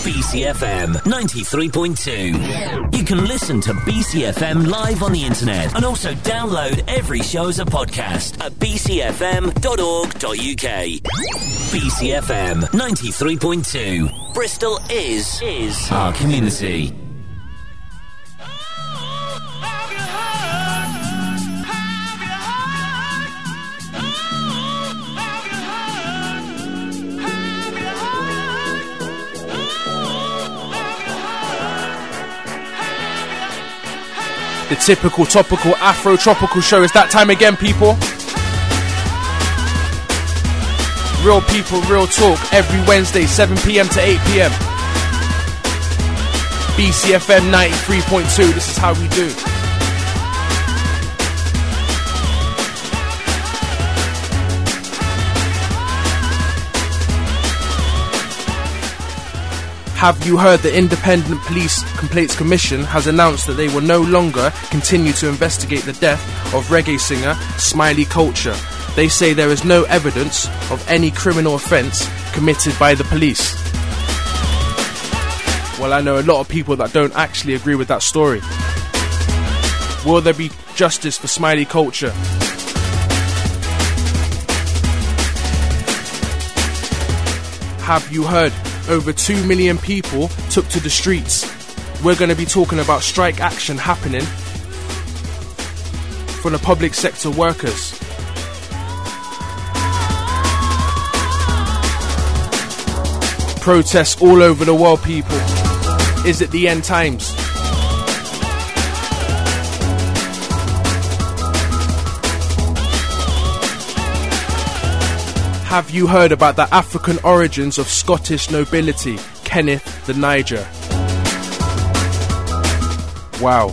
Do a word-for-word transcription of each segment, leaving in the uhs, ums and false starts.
B C F M ninety-three point two. You can listen to B C F M live on the internet and also download every show as a podcast at b c f m dot org dot u k. B C F M ninety-three point two. Bristol is is our community. The typical topical Afro-tropical show. It's that time again, people. Real people, real talk. Every Wednesday, seven p.m. to eight p.m. B C F M ninety-three point two. This is how we do. Have you heard the Independent Police Complaints Commission has announced that they will no longer continue to investigate the death of reggae singer Smiley Culture? They say there is no evidence of any criminal offence committed by the police. Well, I know a lot of people that don't actually agree with that story. Will there be justice for Smiley Culture? Have you heard? Over two million people took to the streets. We're going to be talking about strike action happening for the public sector workers. Protests all over the world, people. Is it the end times? Have you heard about the African origins of Scottish nobility, Kenneth the Niger? Wow.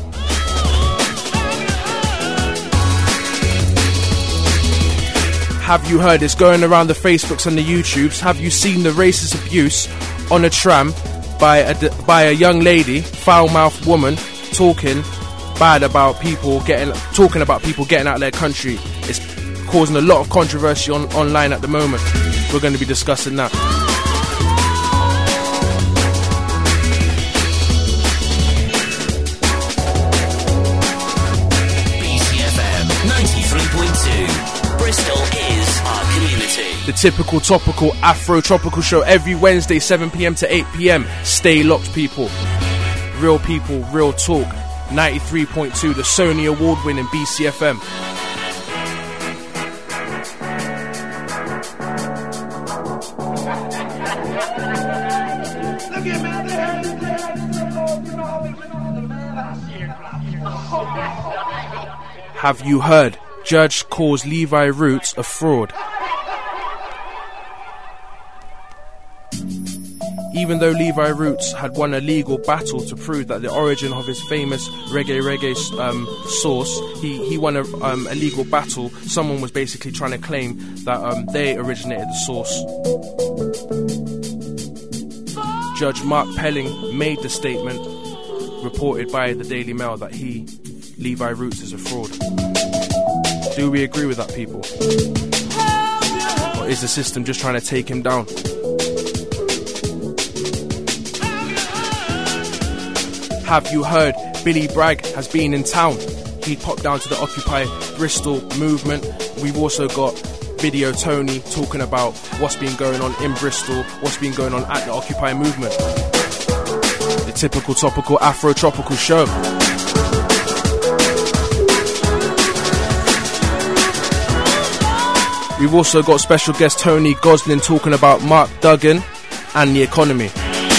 Have you heard, it's going around the Facebooks and the YouTubes, have you seen the racist abuse on a tram by a, by a young lady, foul-mouthed woman, talking bad about people getting, talking about people getting out of their country? It's causing a lot of controversy on, online at the moment. We're going to be discussing that. B C F M ninety-three point two. Bristol is our community. The typical topical Afro-tropical show every Wednesday, seven p.m. to eight p.m. Stay locked, people. Real people, real talk. ninety-three point two, the Sony award-winning B C F M. Have you heard? Judge calls Levi Roots a fraud. Even though Levi Roots had won a legal battle to prove that the origin of his famous reggae reggae um, sauce, he, he won a, um, a legal battle. Someone was basically trying to claim that um, they originated the sauce. Judge Mark Pelling made the statement, reported by the Daily Mail, that he, Levi Roots, is a fraud. Do we agree with that, people? Or is the system just trying to take him down? Have you heard Billy Bragg has been in town? He popped down to the Occupy Bristol movement. We've also got Video Tony talking about what's been going on in Bristol, what's been going on at the Occupy movement. The typical topical Afro-tropical show. We've also got special guest Tony Goslin talking about Mark Duggan and the economy.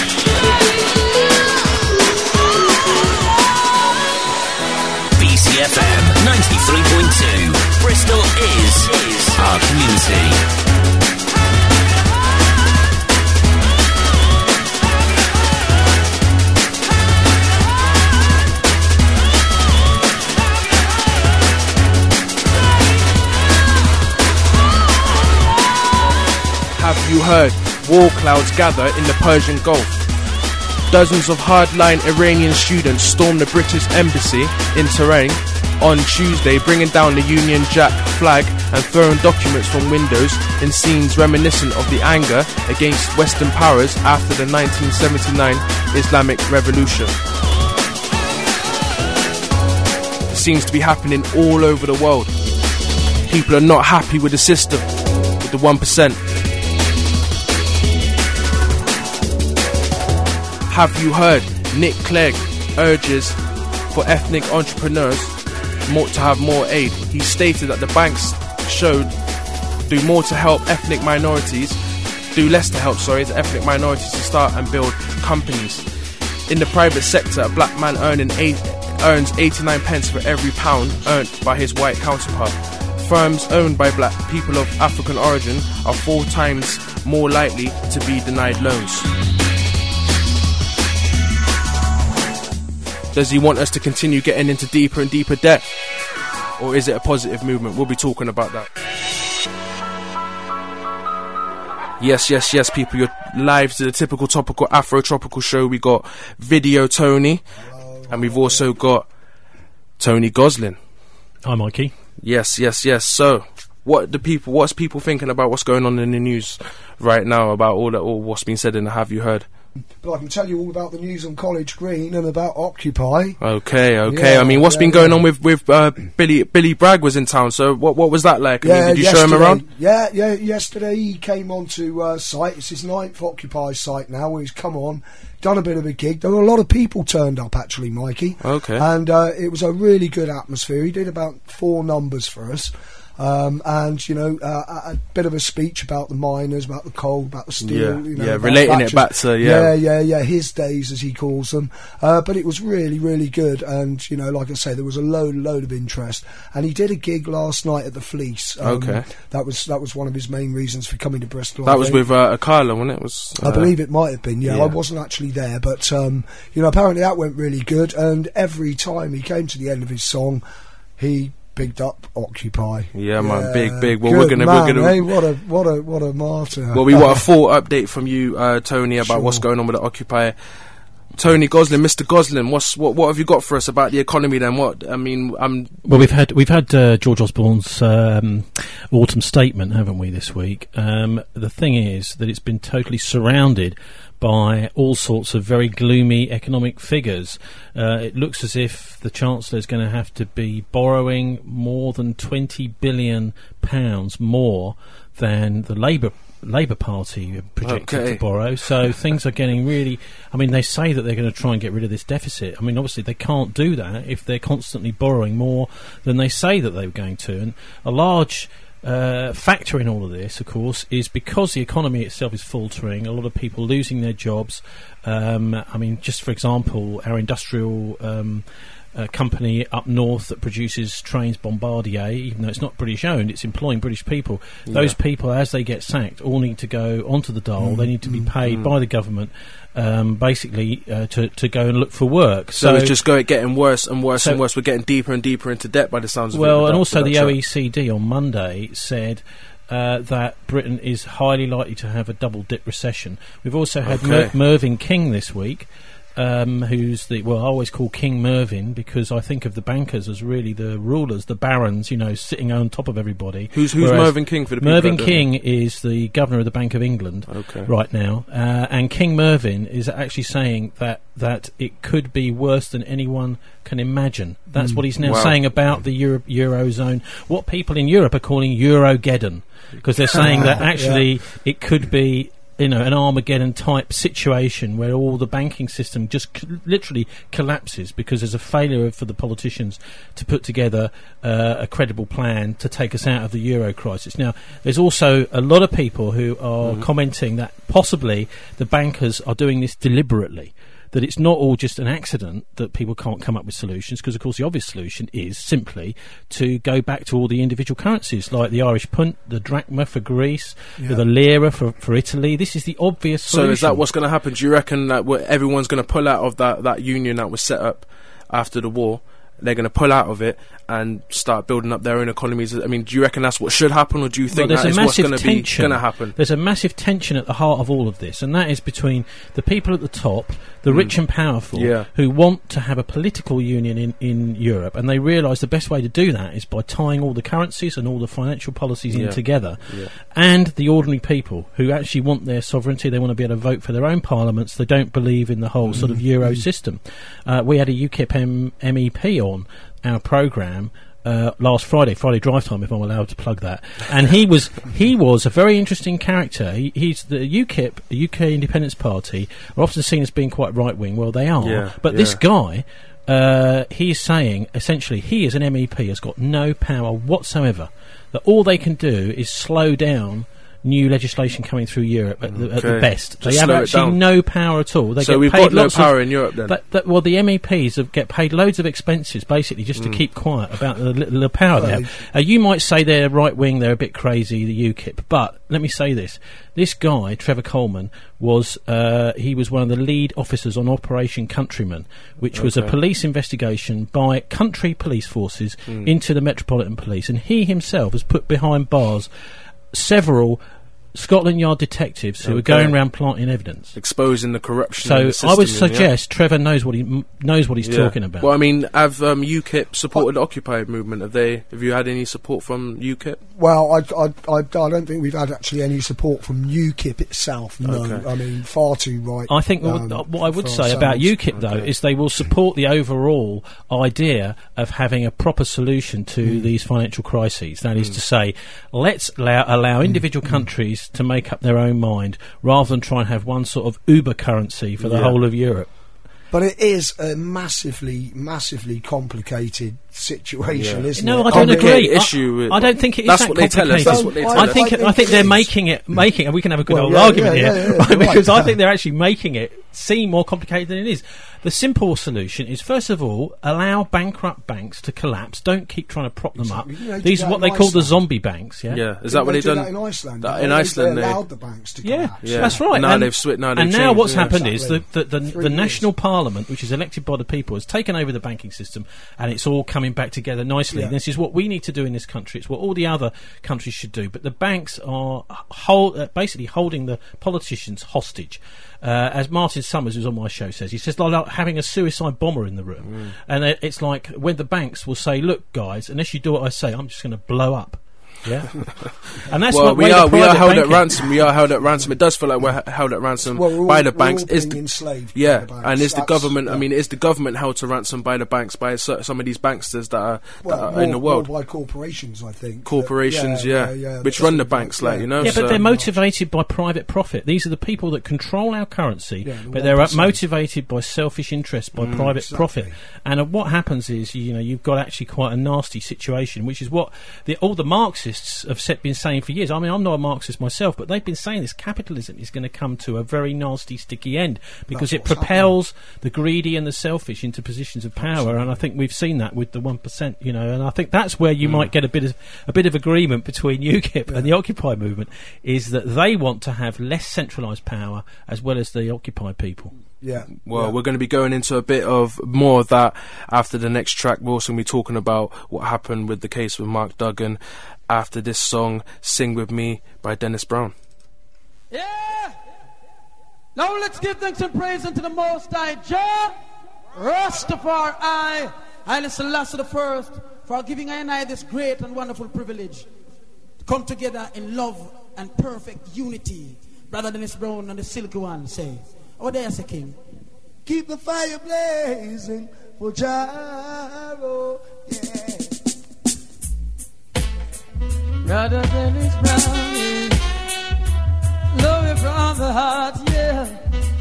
B C F M ninety-three point two. Bristol is, is our community. Have you heard? War clouds gather in the Persian Gulf. Dozens of hardline Iranian students stormed the British embassy in Tehran on Tuesday, bringing down the Union Jack flag and throwing documents from windows in scenes reminiscent of the anger against Western powers after the nineteen seventy-nine Islamic Revolution. It seems to be happening all over the world. People are not happy with the system, with the one percent. Have you heard? Nick Clegg urges for ethnic entrepreneurs more, to have more aid. He stated that the banks should do more to help ethnic minorities, do less to help, sorry, the ethnic minorities to start and build companies. In the private sector, a black man earning eight, earns eighty-nine pence for every pound earned by his white counterpart. Firms owned by black people of African origin are four times more likely to be denied loans. Does he want us to continue getting into deeper and deeper debt? Or is it a positive movement? We'll be talking about that. Yes, yes, yes, people, you're live to the typical topical Afro-tropical show. We got Video Tony, and we've also got Tony Goslin. Hi, Mikey. Yes, yes, yes. So, what the people? What's people thinking about what's going on in the news right now about all that, all what's been said in the Have You Heard? But I can tell you all about the news on College Green and about Occupy. Okay, okay. Yeah, I mean, what's yeah, been going yeah. on with with uh, Billy Billy Bragg was in town. So, what what was that like? I Yeah, mean, did you yesterday, show him around? Yeah, yeah. Yesterday he came onto uh, site. It's his ninth Occupy site now. Where he's come on, done a bit of a gig. There were a lot of people turned up actually, Mikey. Okay. And uh, it was a really good atmosphere. He did about four numbers for us. Um, and, you know, uh, a, a bit of a speech about the miners, about the coal, about the steel. Yeah, you know, yeah, about relating Thatcher's- it back to, yeah. Yeah, yeah, yeah, his days, as he calls them. Uh, but it was really, really good. And, you know, like I say, there was a load, load of interest. And he did a gig last night at the Fleece. Um, Okay. That was that was one of his main reasons for coming to Bristol. That I was think. with uh, Akala, wasn't it? it was, uh, I believe it might have been, yeah. yeah. I wasn't actually there, but, um, you know, apparently that went really good. And every time he came to the end of his song, he bigged up Occupy. Yeah, man, big, big. Well, Good we're gonna, man, we're gonna. Hey, what a, what a, what a martyr. Well, we want a full update from you, uh, Tony, about Sure. what's going on with the Occupy. Tony Goslin, Mister Goslin, what's what? What have you got for us about the economy? Then what? I mean, I'm. Well, we've had we've had uh, George Osborne's um, autumn statement, haven't we, this week? Um, the thing is that it's been totally surrounded by all sorts of very gloomy economic figures. Uh, it looks as if the Chancellor is going to have to be borrowing more than twenty billion pounds more than the Labour Labour Party projected Okay. to borrow. So things are getting really... I mean, they say that they're going to try and get rid of this deficit. I mean, obviously they can't do that if they're constantly borrowing more than they say that they were going to. And a large... Uh, factor in all of this, of course, is because the economy itself is faltering, a lot of people losing their jobs. Um, I mean, just for example, our industrial um, uh, company up north that produces trains, Bombardier, even though it's not British owned, it's employing British people. Yeah. Those people, as they get sacked, all need to go onto the dole. Mm, they need to be mm, paid mm. by the government, um, basically, uh, to, to go and look for work. So, it's just going getting worse and worse so- and worse. We're getting deeper and deeper into debt by the sounds of it. Well, with and that- also with the that O chart. E C D on Monday said uh, that Britain is highly likely to have a double dip recession. We've also had Okay. Mer- Mervyn King this week, um, who's the, well, I always call King Mervyn because I think of the bankers as really the rulers, the barons, you know, sitting on top of everybody. Who's who's Whereas Mervyn King for the people Mervyn that don't King is the governor of the Bank of England know? Okay. right now, uh, and King Mervyn is actually saying that that it could be worse than anyone can imagine. That's Mm. what he's now Wow. saying about the Euro- Eurozone, what people in Europe are calling Eurogeddon, because they're saying that actually it could be, you know, an Armageddon type situation where all the banking system just c- literally collapses because there's a failure for the politicians to put together uh, a credible plan to take us out of the euro crisis. Now, there's also a lot of people who are Mhm. commenting that possibly the bankers are doing this deliberately, that it's not all just an accident that people can't come up with solutions, because of course the obvious solution is simply to go back to all the individual currencies like the Irish punt, the drachma for Greece, Yeah. the lira for, for Italy. This is the obvious So solution. is that what's going to happen? Do you reckon that what everyone's going to pull out of that, that union that was set up after the war? they're going to pull out of it and start building up their own economies. I mean, do you reckon that's what should happen, or do you think well, that is what's going to be tension. going to happen? There's a massive tension at the heart of all of this, and that is between the people at the top, the mm. rich and powerful, yeah. who want to have a political union in, in Europe, and they realise the best way to do that is by tying all the currencies and all the financial policies yeah. in together, yeah. and the ordinary people who actually want their sovereignty. They want to be able to vote for their own parliaments. They don't believe in the whole mm. sort of Euro mm. system. Uh, we had a UKIP M- MEP on our programme uh, last Friday, Friday Drive Time, if I'm allowed to plug that. And he was he was a very interesting character. He, he's the UKIP, the U K Independence Party, are often seen as being quite right wing. Well, they are. Yeah, but yeah. this guy, uh, he's saying essentially he, as an M E P, has got no power whatsoever. That all they can do is slow down new legislation coming through Europe at the, okay. at the best. Just they have actually no power at all. They so get we've paid got no lots power of, in Europe then? That, that, well, the M E Ps have get paid loads of expenses, basically, just mm. to keep quiet about the, the power they have. Uh, you might say they're right-wing, they're a bit crazy, the UKIP, but let me say this. This guy, Trevor Coleman, was uh, he was one of the lead officers on Operation Countryman, which okay. was a police investigation by country police forces mm. into the Metropolitan Police, and he himself has put behind bars several Scotland Yard detectives who okay. are going around planting evidence, exposing the corruption. So in the system, I would suggest yeah. Trevor knows what he m- knows what he's yeah. talking about. Well, I mean, have um, UKIP supported the Occupy movement? Have they? Have you had any support from UKIP? Well, I, I, I, I don't think we've had actually any support from UKIP itself. No, okay. I mean, far too right. I think um, what, what I would say ourselves. about UKIP though okay. is they will support the overall idea of having a proper solution to mm. these financial crises. That mm. is to say, let's allow, allow individual mm. countries to make up their own mind, rather than try and have one sort of Uber currency for the yeah. whole of Europe. But it is a massively, massively complicated situation, yeah. isn't no, it? No, I don't agree. Issue I, I don't think it is that's that what they tell us. That's what they tell I us. think I think I think it they're is. making it making, and we can have a good well, old yeah, argument yeah, here, yeah, yeah, right, right. because I think they're actually making it seem more complicated than it is. The simple solution is, first of all, allow bankrupt banks to collapse. Don't keep trying to prop them up. You know, These are what they Iceland. call the zombie banks. Yeah, yeah. Is that what they they've done that in Iceland? that They, in they, Iceland? they They allowed the banks to Yeah, collapse. yeah. that's right. Now and, they've switched. Now they've and now changed, what's yeah. happened Exactly. is the the, the, Three the years. national parliament, which is elected by the people, has taken over the banking system, and it's all coming back together nicely. Yeah. This is what we need to do in this country. It's what all the other countries should do. But the banks are hold, uh, basically holding the politicians hostage. Uh, as Martin Summers, who's on my show, says, he says like having a suicide bomber in the room. Mm. And it, it's like when the banks will say, look, guys, unless you do what I say, I'm just going to blow up. Yeah, and that's well, what we are we are held banking. at ransom. We are held at ransom. It does feel like we're h- held at ransom well, we're all, by the we're banks. all Is being the, enslaved yeah, by the banks. and is the That's- government? yeah. I mean, is the government held to ransom by the banks by so, some of these banksters that are, well, that are more, in the world? more by corporations, I think. Corporations, yeah, yeah, yeah, yeah, which that's run the what- banks, like yeah. you know. Yeah, so. but they're motivated by private profit. These are the people that control our currency, Yeah, the but they're one uh, percent. motivated by selfish interests, by Mm, private exactly. profit. And uh, what happens is, you know, you've got actually quite a nasty situation, which is what the, all the Marxists have set, been saying for years. I mean, I'm not a Marxist myself, but they've been saying this: capitalism is going to come to a very nasty, sticky end because That's it what's propels the greedy and the selfish into positions of power. Absolutely. And I think we've seen that with the one percent, you know. And I think that's where you mm. might get a bit of a bit of agreement between UKIP yeah. and the Occupy movement, is that they want to have less centralised power as well as the Occupy people. Yeah. Well, yeah. we're going to be going into a bit of more of that after the next track. We're also going to be talking about what happened with the case with Mark Duggan after this song, Sing With Me by Dennis Brown. Yeah! Now let's give thanks and praise unto the Most High Jah, Rastafari, Haile Selassie the First, for giving I and I this great and wonderful privilege to come together in love and perfect unity. Brother Dennis Brown and the Silky One say, oh, there's a king. Keep the fire blazing for Gyro, yeah. Brother Dennis Brown, yeah. Love you from the heart, yeah.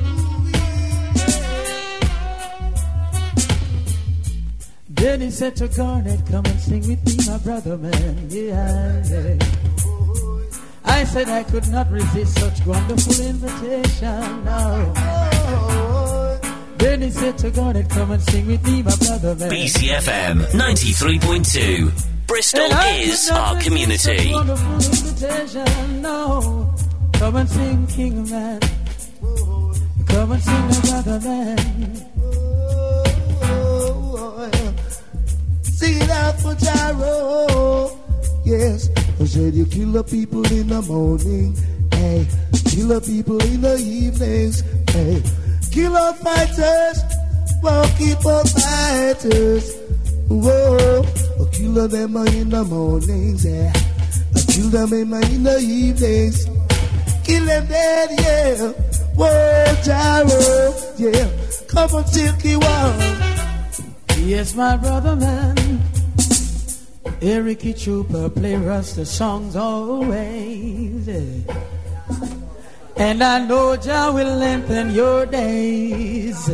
Then he said to Garnet, come and sing with me, my brother, man, yeah, yeah. I said I could not resist such wonderful invitation, no. Then he said to Garnet, come and sing with me, my brother, man. B C F M ninety-three point two. Bristol is our community. Wonderful invitation, no. Come and sing, King Man. Come and sing, my brother man. Jaro. Yes, I said you kill the people in the morning, hey, kill the people in the evenings, hey, kill our fighters, won't keep our fighters, whoa, I kill them in the mornings, yeah, I kill them in, my, in the evenings, kill them dead, yeah, whoa, Jaro, yeah, come on, Silky One. Yes, my brother man, Eric Trooper play Rasta songs always, yeah. And I know Jah will lengthen your days.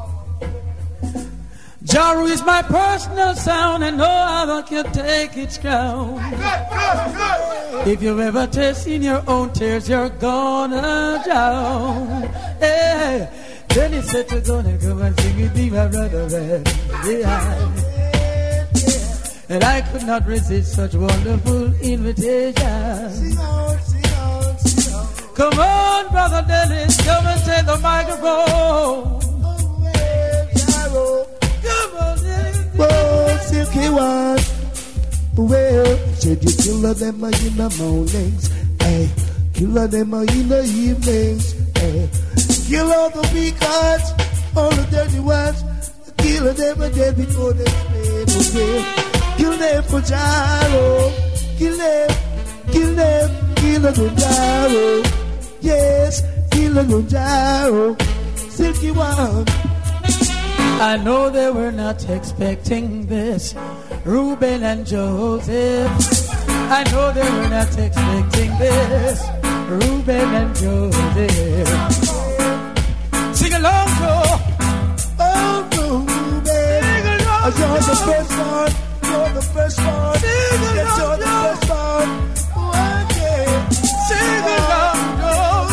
Jaru is my personal sound, and no other can take its crown. If you've ever tasted your own tears, you're gonna drown. Hey, then he said to gonna come and sing with me, my brother man. Yeah. And I could not resist such wonderful invitation. Sing on, sing on, sing on. Come on, brother Dennis, come and take the microphone. Oh, well, Jaro. Come on, Dennis. Whoa, Silky One. Well, said you kill them in the mornings, hey, kill them in the evenings, hey, kill all the weak hearts, all the dirty ones, kill them dead before they fade away. Kill them for Jaro, kill them, kill them, kill them for Jaro, yes, kill them for Jaro, Silky One. I know they were not expecting this, Reuben and Joseph. I know they were not expecting this, Reuben and Joseph. Sing along, Joe. Oh, Reuben, Sing along, you're the Joe. first one. You're the first one. Sing Yes, along, you're the Joe. first one. One day. Sing along, Joe.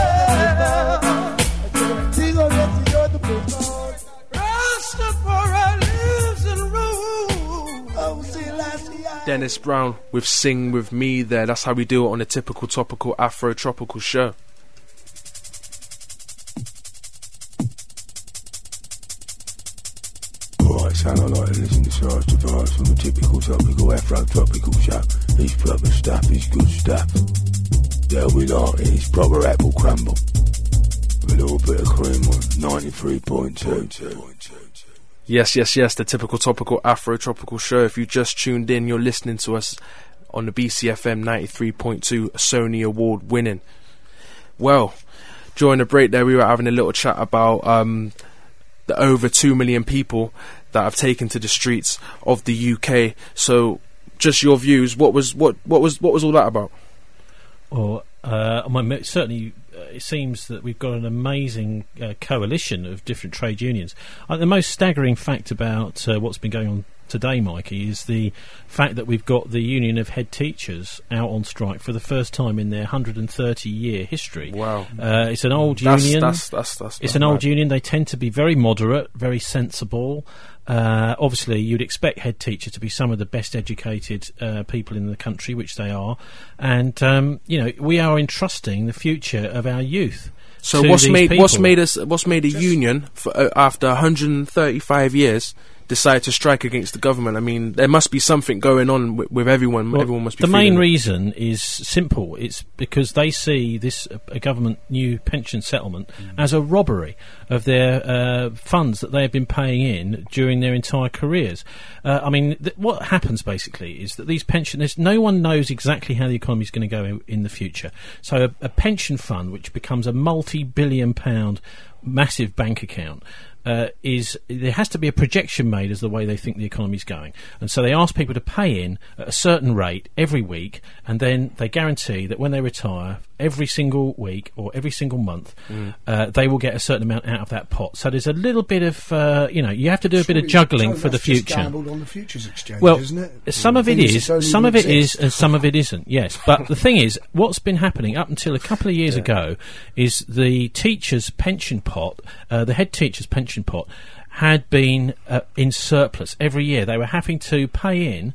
Yeah. Sing on, yes, you're the first one. Rastafari lives and rules. Oh, see, last year. Dennis Brown with Sing With Me there. That's how we do it on a typical topical Afro tropical show. Right, sound I like to listen to Sars Device on the typical topical Afro tropical show. It's proper stuff, it's good stuff. Yeah, we like it, it's proper apple crumble. With a little bit of cream on ninety-three point two. Yes, yes, yes, the typical topical Afro tropical show. If you just tuned in, you're listening to us on the B C F M ninety-three point two, Sony Award winning. Well, during the break there, we were having a little chat about um, the over two million people that have taken to the streets of the U K. So, just your views. What was what what was what was all that about? Or uh, I mean, certainly, uh, it seems that we've got an amazing uh, coalition of different trade unions. Uh, the most staggering fact about uh, what's been going on today, Mikey, is the fact that we've got the Union of Head Teachers out on strike for the first time in their one hundred thirty year history. Wow. Uh, it's an old That's, union. that's, that's, that's It's not an old bad. union. They tend to be very moderate, very sensible. Uh, obviously, you'd expect head teachers to be some of the best educated uh, people in the country, which they are. And, um, you know, we are entrusting the future of our youth. So to what's these made people. what's made us what's made a union for, uh, after one hundred thirty-five years decide to strike against the government? I mean, there must be something going on with, with everyone. Well, everyone must be. the main feeling it. reason is simple. It's because they see this uh, a government new pension settlement mm. as a robbery of their uh, funds that they have been paying in during their entire careers. Uh, I mean, th- what happens basically is that these pensioners, no one knows exactly how the economy is going to go in, in the future. So a, a pension fund, which becomes a multi-billion pound massive bank account, Uh, is there has to be a projection made as the way they think the economy's going, and so they ask people to pay in at a certain rate every week, and then they guarantee that when they retire, every single week or every single month, mm. uh, they will get a certain amount out of that pot. So there's a little bit of uh, you know you have to do a bit of juggling for the future. Gambled on the futures exchange, well, isn't it? some of it is, some of it is, and some of it isn't. Yes, but the thing is, what's been happening up until a couple of years yeah. ago is the teachers' pension pot, uh, the head teachers' pension pot, had been uh, in surplus every year. They were having to pay in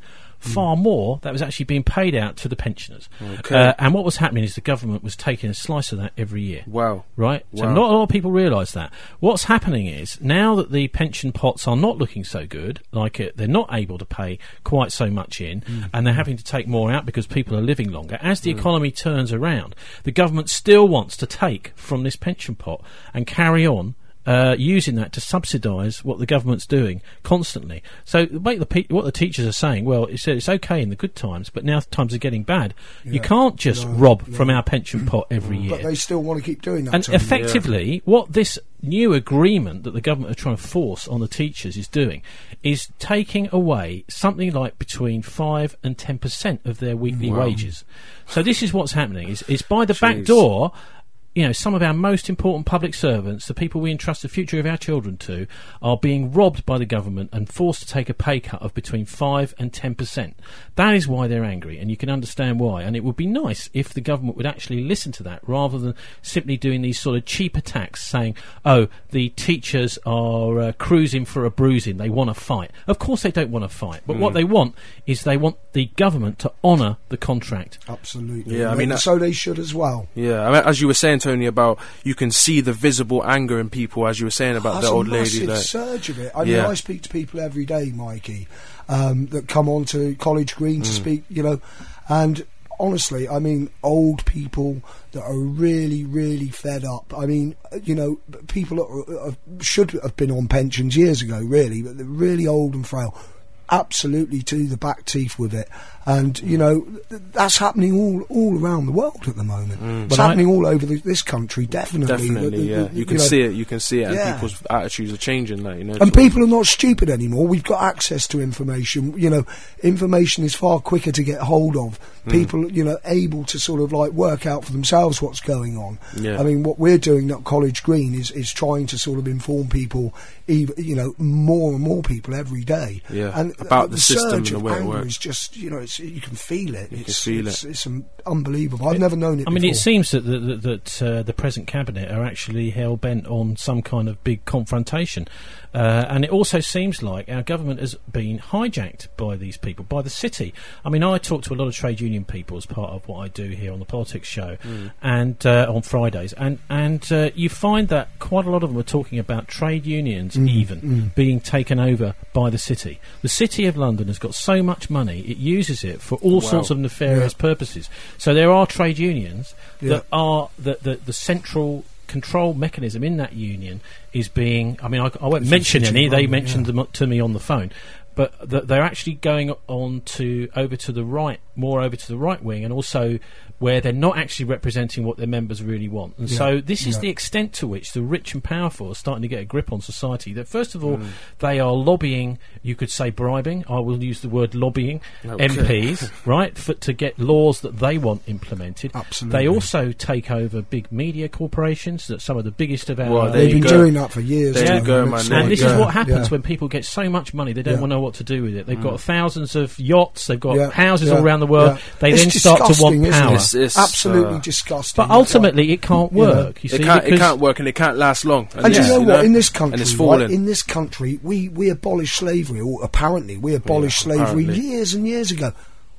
far more that was actually being paid out to the pensioners. Okay. Uh, and what was happening is the government was taking a slice of that every year. Wow. Right? So Wow. not a lot of people realise that. What's happening is, now that the pension pots are not looking so good, like it, they're not able to pay quite so much in, Mm. and they're having to take more out because people are living longer, as the economy turns around, the government still wants to take from this pension pot and carry on Uh, using that to subsidise what the government's doing constantly. So make the pe- what the teachers are saying, well, it's, it's okay in the good times, but now times are getting bad. You Yeah. can't just No, rob no. from our pension pot every year. But they still want to keep doing that. And to them. effectively, what this new agreement that the government are trying to force on the teachers is doing is taking away something like between five and ten percent of their weekly wages. So this is what's happening: is, is by the back Jeez. door. You know, some of our most important public servants, the people we entrust the future of our children to, are being robbed by the government and forced to take a pay cut of between five and ten percent. That is why they're angry, and you can understand why. And it would be nice if the government would actually listen to that, rather than simply doing these sort of cheap attacks, saying, oh, the teachers are uh, cruising for a bruising, they want to fight. Of course they don't want to fight, but what they want is they want the government to honour the contract. Absolutely. Yeah, I And mean, they- that- so they should as well. Yeah, I mean, as you were saying, Tony, about you can see the visible anger in people, as you were saying about That's the old a lady. massive Like, surge of it. I mean, Yeah. I speak to people every day, Mikey, um, that come on to College Green to Mm. speak, you know, and honestly, I mean, old people that are really, really fed up. I mean, you know, people that are, are, should have been on pensions years ago, really, but they're really old and frail. Absolutely to the back teeth with it, and you know th- that's happening all all around the world at the moment. It's But I- happening all over the, this country, definitely. definitely, The- the- yeah. the- You can know, see it. You can see it, and Yeah. people's attitudes are changing. Like, you know, and sort of- people are not stupid anymore. We've got access to information. You know, information is far quicker to get hold of. Hmm. People, you know, able to sort of like work out for themselves what's going on. Yeah. I mean, what we're doing at College Green is is trying to sort of inform people, even, you know, more and more people every day. Yeah, and about the system surge and the of way it anger works. is just, you know, it's, you can feel it. You can it's, feel it's, it. It's um, unbelievable. I've never known it. I mean, before. it seems that that, that, that uh, the present cabinet are actually hell bent on some kind of big confrontation, uh, and it also seems like our government has been hijacked by these people, by the city. I mean, I talk to a lot of trade union people as part of what I do here on the Politics Show, and uh, on Fridays, and and uh, you find that quite a lot of them are talking about trade unions even being taken over by the city. The City of London has got so much money; it uses it for all Wow. sorts of nefarious purposes. So there are trade unions Yeah. that are the, the the central control mechanism in that union is being. I mean, I, I won't It's mention the City any. of They London, mentioned yeah. them to me on the phone, but th- they're actually going on to over to the right, more over to the right wing, and also where they're not actually representing what their members really want. And Yeah, so this is yeah. the extent to which the rich and powerful are starting to get a grip on society. That first of all, Mm. they are lobbying. You could say bribing. I will use the word lobbying Okay. M Ps, right, for, to get laws that they want implemented. Absolutely. They also take over big media corporations, that some of the biggest of our. Well, there They've you been go. doing that for years. There now, you go, and man. it's There and you this go. is what happens yeah. when people get so much money they don't Yeah. want to know what to do with it. They've Mm. got thousands of yachts, they've got Yeah, houses yeah, all around the world. yeah. They It's then start to disgusting, want isn't it? power. It's- it's, Absolutely uh, disgusting. But ultimately, it can't You know, work. You see, it can't. It because can't work, and it can't last long. And yeah, you know you what? In this country, and it's right, falling. in this country, we, we abolished slavery, or apparently we abolished Yeah, slavery apparently. years and years ago.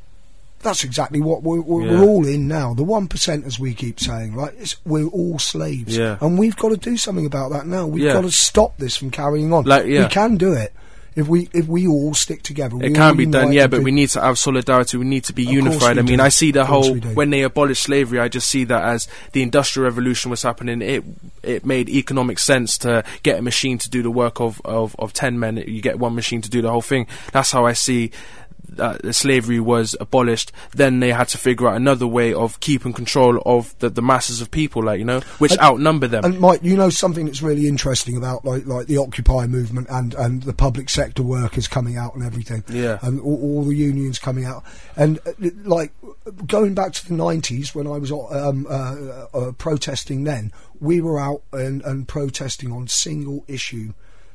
That's exactly what we're, we're, Yeah. we're all in now. The one percent, as we keep saying, right? It's, we're all slaves, Yeah. and we've got to do something about that now. We've Yeah. got to stop this from carrying on. Like, yeah. We can do it if we if we all stick together. we It all can be done, unite yeah, and but do- we need to have solidarity. We need to be Of course unified. we I mean, do. I see the Of course whole we do. when they abolished slavery. I just see that as the Industrial Revolution was happening. It it made economic sense to get a machine to do the work of of, of ten men. You get one machine to do the whole thing. That's how I see. Uh, slavery was abolished. Then they had to figure out another way of keeping control of the, the masses of people, like, you know, which And- outnumber them. And Mike, you know something that's really interesting about like like the Occupy movement and, and the public sector workers coming out and everything. Yeah. And all, all the unions coming out. And uh, like going back to the nineties when I was um, uh, uh, protesting then, we were out and, and protesting on single issue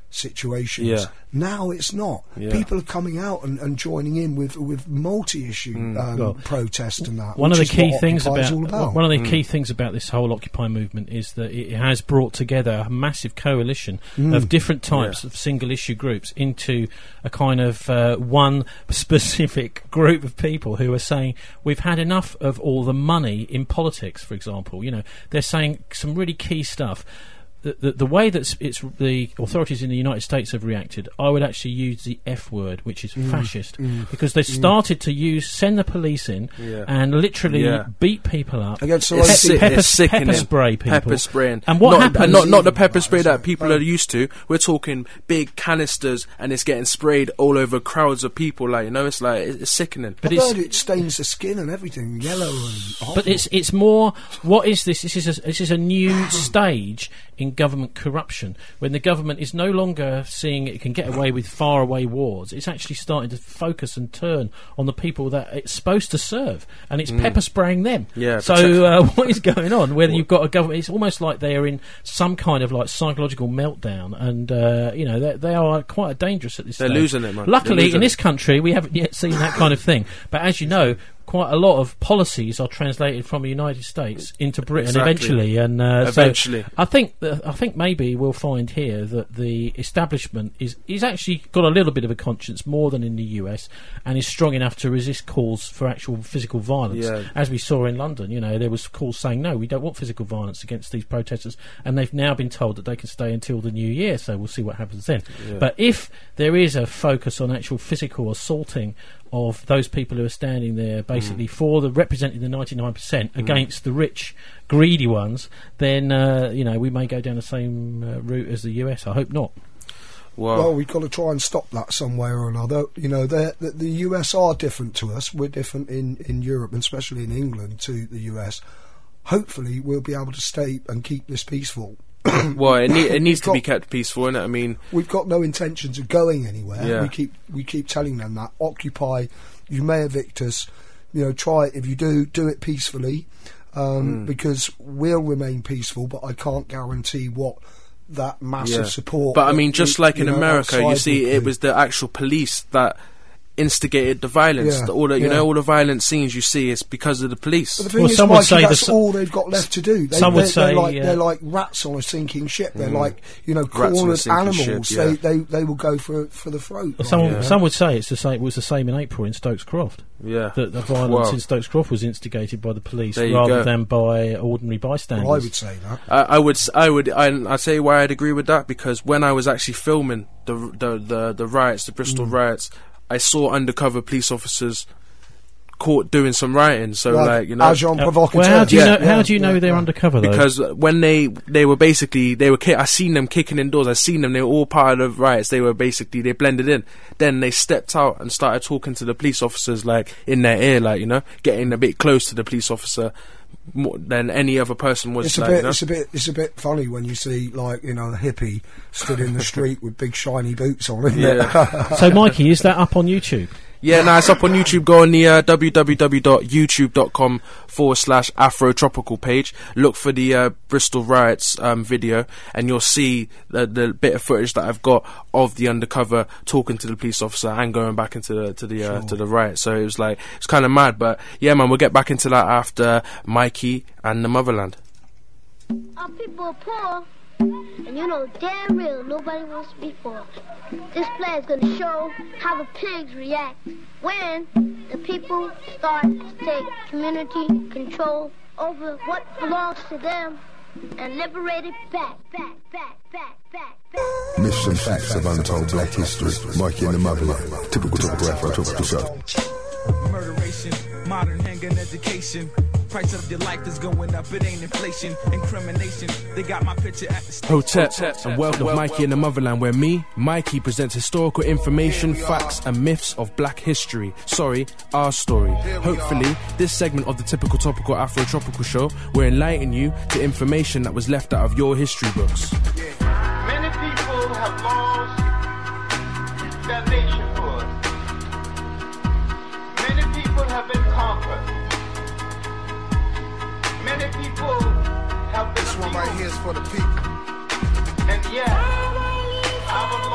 situations. Yeah. Now it's not. Yeah. People are coming out and, and joining in with with multi-issue Mm. um, Well, protest and that. One of which the is key what things Occupy's about, all about. one of the Mm. key things about this whole Occupy movement is that it has brought together a massive coalition Mm. of different types Yeah. of single issue groups into a kind of uh, one specific group of people who are saying we've had enough of all the money in politics. For example, you know, they're saying some really key stuff. The, the, the way that it's the authorities in the United States have reacted, I would actually use the F word, which is Mm. fascist, Mm. because they started to use send the police in Yeah. and literally Yeah. beat people up, Against the It's, right sick, people. pepper, it's sickening. pepper spray people, Pepper spraying. And what not, happens? And not, not the pepper Right, spray isn't that it? people are used to. We're talking big canisters, and it's getting sprayed all over crowds of people. Like, you know, it's like it's, it's sickening. But I've it's- heard it stains the skin and everything, yellow and But it's it's more. What is this? This is a, this is a new stage in government corruption when the government is no longer seeing it can get away with faraway wars. It's actually starting to focus and turn on the people that it's supposed to serve, and it's pepper spraying them. Yeah, So uh, what is going on? Whether you've got a government, it's almost like they are in some kind of like psychological meltdown, and uh, you know they they are quite dangerous at this. They're stage. losing it, man. They're Luckily, losing in it. this country, we haven't yet seen that kind of thing. But as you know, quite a lot of policies are translated from the United States into Britain Exactly. eventually, and uh, Eventually. So I think that, I think maybe we'll find here that the establishment is is actually got a little bit of a conscience more than in the U S, and is strong enough to resist calls for actual physical violence. Yeah. As we saw in London, you know, there was calls saying no, we don't want physical violence against these protesters, and they've now been told that they can stay until the new year. So we'll see what happens then. Yeah. But if there is a focus on actual physical assaulting of those people who are standing there basically Mm. for the representing the ninety-nine percent against the rich greedy ones, then uh, you know we may go down the same uh, route as the U S. I hope not. Well, Well, we've got to try and stop that some way or another. You know, they're- the, the U S are different to us. We're different in, in Europe, and especially in England, to the U S. Hopefully, we'll be able to stay and keep this peaceful. well, it, need, it needs to be We've got- kept peaceful, innit? I mean, We've got no intentions of going anywhere. Yeah. We keep we keep telling them that. Occupy, you may evict us. You know, try it. If you do, do it peacefully, um, Mm. because we'll remain peaceful. But I can't guarantee what that massive yeah. support. But I mean, just you- like you in know, America, you outside see, would it be. was the actual police that instigated the violence. Yeah, The, all the, you yeah. know, all the violent scenes you see is because of the police. But the thing Well, is, some would Mikey, say that's the- all they've got left to do. They, some would they're, say, they're like uh, they're like rats on a sinking ship. They're Mm. like, you know, on a cornered sinking animals. ship, yeah. They they they will go for for the throat. Well, some, Yeah. some would say it's the same. It was the same in April in Stokes Croft. Yeah. That the violence Wow. in Stokes Croft was instigated by the police There you rather go. than by ordinary bystanders. Well, I would say that. I, I would, s- I would, I, I'd say why I'd agree with that, because when I was actually filming the the the, the riots, the Bristol Mm. riots, I saw undercover police officers caught doing some rioting. So, Like, like, you know, agent Uh, provocateur. well, how do you Yeah. know? How Yeah, do you know yeah, they're yeah. undercover though? because when they they were basically they were ki- I seen them kicking indoors. I seen them. They were all part of the riots. They were basically they blended in. Then they stepped out and started talking to the police officers like in their ear, like, you know, getting a bit close to the police officer more than any other person was. It's a like, bit. you know? It's a bit. It's a bit funny when you see, like, you know, a hippie stood in the street with big shiny boots on. Isn't Yeah. So, Mikey, is that up on YouTube? Yeah, no, it's up on YouTube. Go on the uh, www.youtube.com forward slash Afrotropical page. Look for the uh, Bristol riots um, video, and you'll see the, the bit of footage that I've got of the undercover talking to the police officer and going back into the to the uh, Sure. to the riot. So it was like it's kind of mad, but yeah, man, we'll get back into that after Mikey and the Motherland. Our people are poor, and you know damn real nobody wants to be poor. This play is going to show how the pigs react when the people start to take community control over what belongs to them and liberate it back, back, back, back, back, back. Myths and facts of untold black history. Mikey and the Motherland. Typical topical Afro topical show. Murderation, modern handgun education. Price of your life is going up, it ain't inflation. Incrimination, they got my picture at the state. Hotep, and welcome to Mikey in the Motherland, where me, Mikey, presents historical information, facts, and myths of black history. Sorry, our story. Hopefully, this segment of the Typical Topical Afro Tropical Show will enlighten you to information that was left out of your history books. Many people have lost their nationhood. Many people have been conquered. Many people have been This one right abused. here is for the people. And yet, our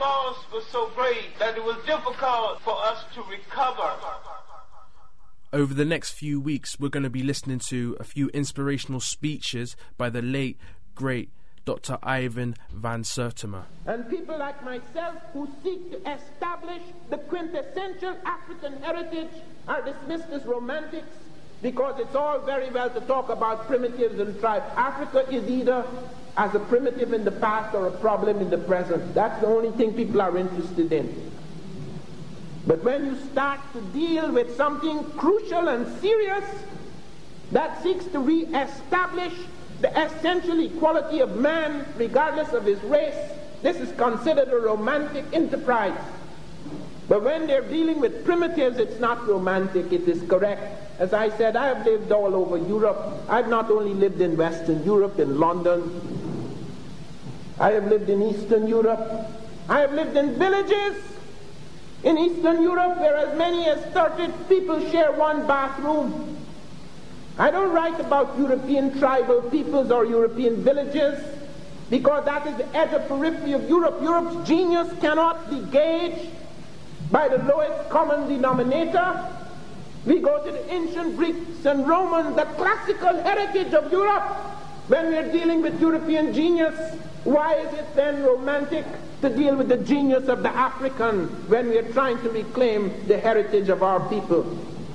loss was so great that it was difficult for us to recover. Over the next few weeks, we're going to be listening to a few inspirational speeches by the late, great Doctor Ivan Van Sertima. And people like myself who seek to establish the quintessential African heritage are dismissed as romantics because it's all very well to talk about primitives and tribes. Africa is either as a primitive in the past or a problem in the present. That's the only thing people are interested in. But when you start to deal with something crucial and serious that seeks to re-establish the essential equality of man regardless of his race, this is considered a romantic enterprise. But when they're dealing with primitives, it's not romantic, it is correct. As I said, I have lived all over Europe. I've not only lived in Western Europe, in London. I have lived in Eastern Europe. I have lived in villages in Eastern Europe where as many as thirty people share one bathroom. I don't write about European tribal peoples or European villages because that is the edge of periphery of Europe. Europe's genius cannot be gauged by the lowest common denominator. We go to the ancient Greeks and Romans, the classical heritage of Europe. When we are dealing with European genius, why is it then romantic to deal with the genius of the African when we are trying to reclaim the heritage of our people?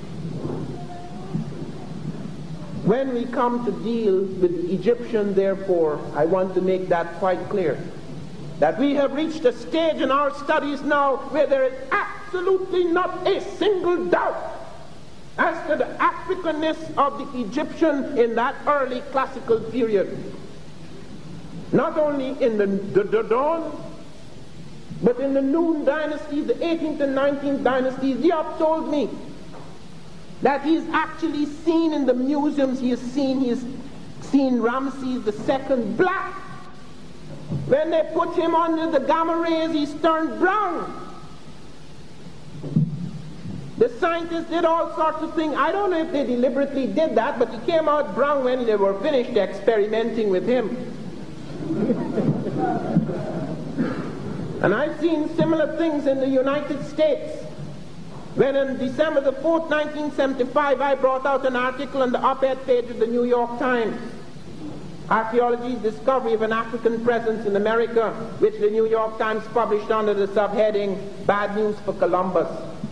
When we come to deal with the Egyptian, therefore, I want to make that quite clear, that we have reached a stage in our studies now where there is absolutely not a single doubt as to the Africanness of the Egyptian in that early classical period. Not only in the, the, the dawn, but in the Noon dynasty, the eighteenth and nineteenth dynasties. Diop told me that he's actually seen in the museums, he has seen, he's seen Ramses the Second black. When they put him under the gamma rays, he's turned brown. The scientists did all sorts of things. I don't know if they deliberately did that, but he came out brown when they were finished experimenting with him. And I've seen similar things in the United States. When on December the fourth, nineteen seventy-five, I brought out an article on the op-ed page of the New York Times, Archaeology's Discovery of an African Presence in America, which the New York Times published under the subheading, Bad News for Columbus.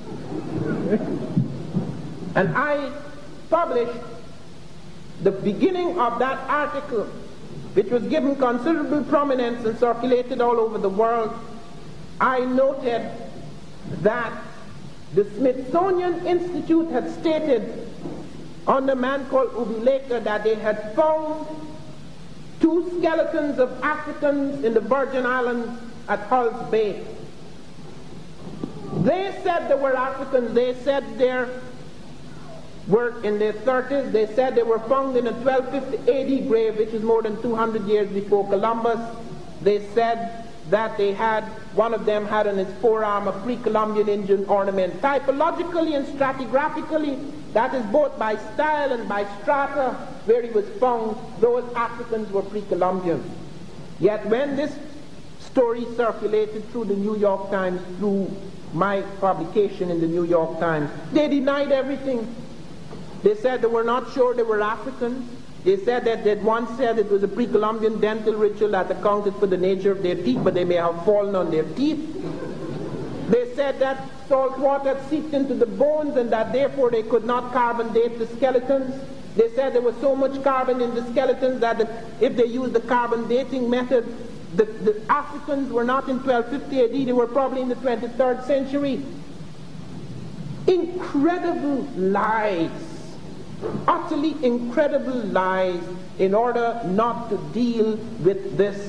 And I published the beginning of that article, which was given considerable prominence and circulated all over the world. I noted that the Smithsonian Institute had stated on a man called Ubileka that they had found two skeletons of Africans in the Virgin Islands at Hulls Bay. They said they were Africans. They said they were in their thirties. They said they were found in a twelve fifty A D grave, which is more than two hundred years before Columbus. They said that they had, one of them had on his forearm a pre-Columbian Indian ornament. Typologically and stratigraphically, that is both by style and by strata, where he was found, those Africans were pre-Columbian. Yet when this story circulated through the New York Times, through my publication in the New York Times, they denied everything. They said they were not sure they were Africans. They said that they'd once said it was a pre-Columbian dental ritual that accounted for the nature of their teeth, but they may have fallen on their teeth. They said that salt water seeped into the bones and that therefore they could not carbon date the skeletons. They said there was so much carbon in the skeletons that if they used the carbon dating method, the, the Africans were not in twelve fifty A D, they were probably in the twenty-third century. Incredible lies. Utterly incredible lies in order not to deal with this.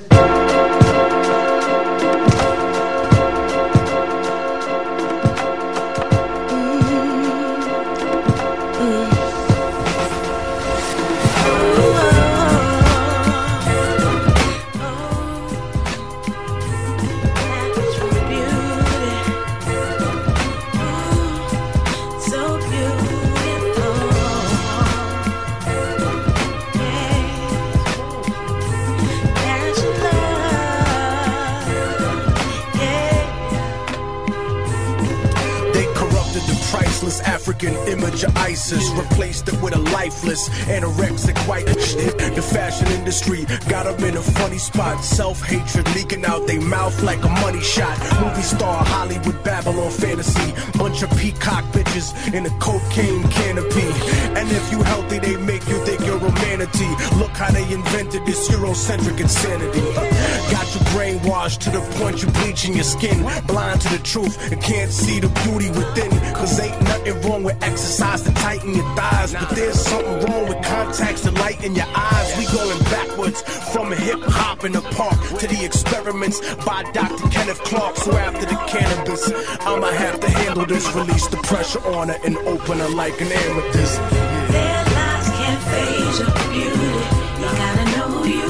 with your ISIS, replaced it with a lifeless anorexic white shit. The fashion industry got them in a funny spot. Self-hatred leaking out they mouth like a money shot. Movie star, Hollywood, Babylon fantasy. Bunch of peacock bitches in a cocaine canopy. And if you healthy, they make you think you're a manatee. Look how they invented this Eurocentric insanity. Got you brainwashed to the point you bleaching your skin. Blind to the truth and can't see the beauty within. Cause ain't nothing wrong with exercise to tighten your thighs. But there's something wrong with contacts to lighten your eyes. We going backwards from hip hop in the park to the experiments by Doctor Kenneth Clark. So after the cannabis, I'ma have to handle this. Release the pressure on her and open her like an amethyst. Their lies can't fade your beauty. You gotta know who you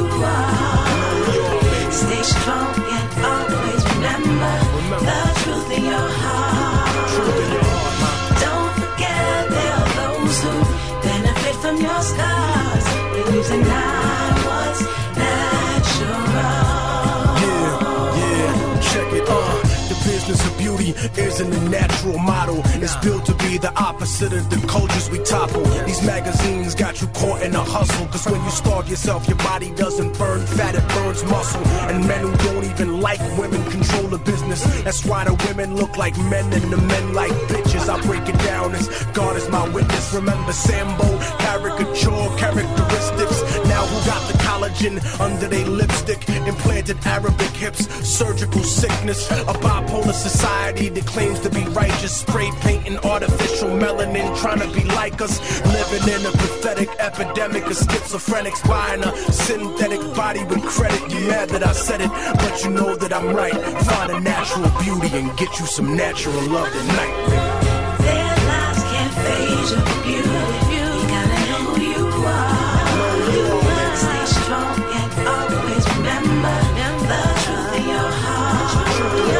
are. Stay strong and always remember the truth in your heart. Don't forget there are those who benefit from your scars. Believe in not what's natural. Yeah, yeah, check it, uh. The business of beauty isn't a natural model. It's built to be the opposite of the cultures we topple. These magazines got you caught in a hustle. Cause when you starve yourself, your body doesn't burn fat, it burns muscle. And men who don't even like women control the business. That's why the women look like men and the men like bitches. I break it down as God is my witness. Remember Sambo, caricature characteristics. Now who got the collagen under their lipstick? Implanted Arabic hips, surgical sickness. A bipolar society that claims to be righteous. Spray painting artificial melanin, trying to be like us. Living in a pathetic epidemic of schizophrenics. Buying a synthetic body with credit. You mad that I said it, but you know that I'm right. Find a natural beauty and get you some natural love tonight. Their lies can't fade your beauty. You gotta know who you are. Stay strong and always remember the truth in your heart.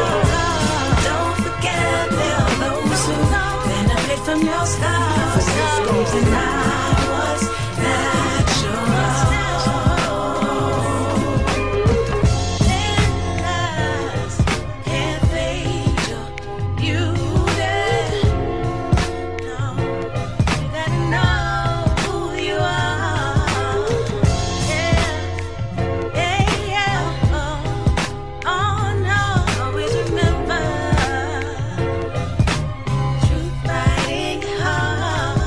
Don't forget there are those who benefit from your scars. Deny what's natural. Their lies can't fade your beauty. No, you gotta know who you are. Yeah, yeah, yeah. Oh, oh no, always remember truth fighting hard.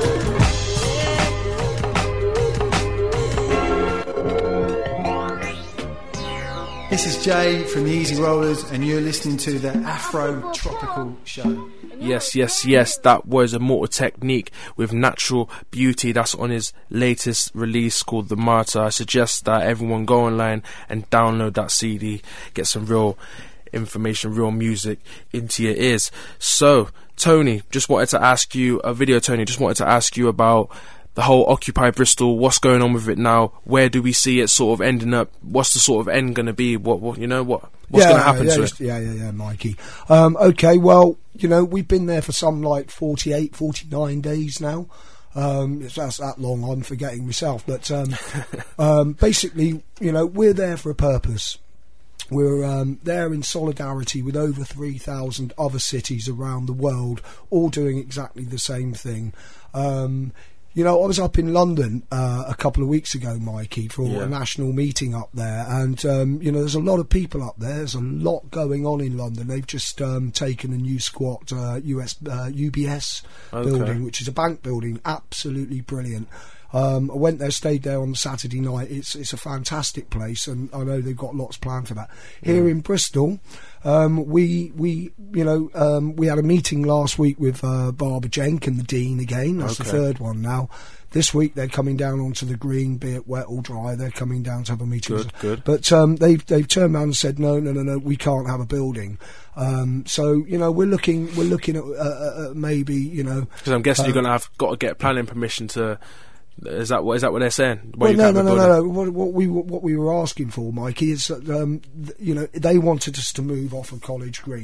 This is Jay from the Easy Rollers, and you're listening to the Afro Tropical Show. Yes, yes, yes, that was Immortal Technique with Natural Beauty. That's on his latest release called The Martyr. I suggest that everyone go online and download that C D, get some real information, real music into your ears. So, Tony, just wanted to ask you, a video Tony, just wanted to ask you about the whole Occupy Bristol. What's going on with it now? Where do we see it sort of ending up? What's the sort of end going to be? What, what, you know, what, what's yeah, going to happen yeah, to it? Yeah, yeah, yeah, Mikey. Um, okay, well, you know, we've been there for some like forty-eight, forty-nine days now. Um, it's that's that long, I'm forgetting myself. But um, um, basically, you know, we're there for a purpose. We're um, there in solidarity with over three thousand other cities around the world, all doing exactly the same thing. Um, You know, I was up in London uh, a couple of weeks ago, Mikey, for Yeah. a national meeting up there. And, um, you know, there's a lot of people up there. There's a lot going on in London. They've just um, taken a new squat uh, U S, uh, U B S Okay. building, which is a bank building. Absolutely brilliant. Um, I went there, stayed there on Saturday night. It's it's a fantastic place, and I know they've got lots planned for that. Here in Bristol, um, we we you know um, we had a meeting last week with uh, Barbara Jenk and the Dean again. That's Okay. the third one now. This week they're coming down onto the green, be it wet or dry. They're coming down to have a meeting. Good, good. But um, they've they've turned around and said no, no, no, no. We can't have a building. Um, so you know we're looking we're looking at uh, uh, maybe you know Because I'm guessing uh, you're going to have got to get planning permission to. Is that what is that what they're saying? Well, Where you no, can't no, have no, a no, building? no. What, what we what we were asking for, Mikey, is that um, th- you know they wanted us to move off of College Green.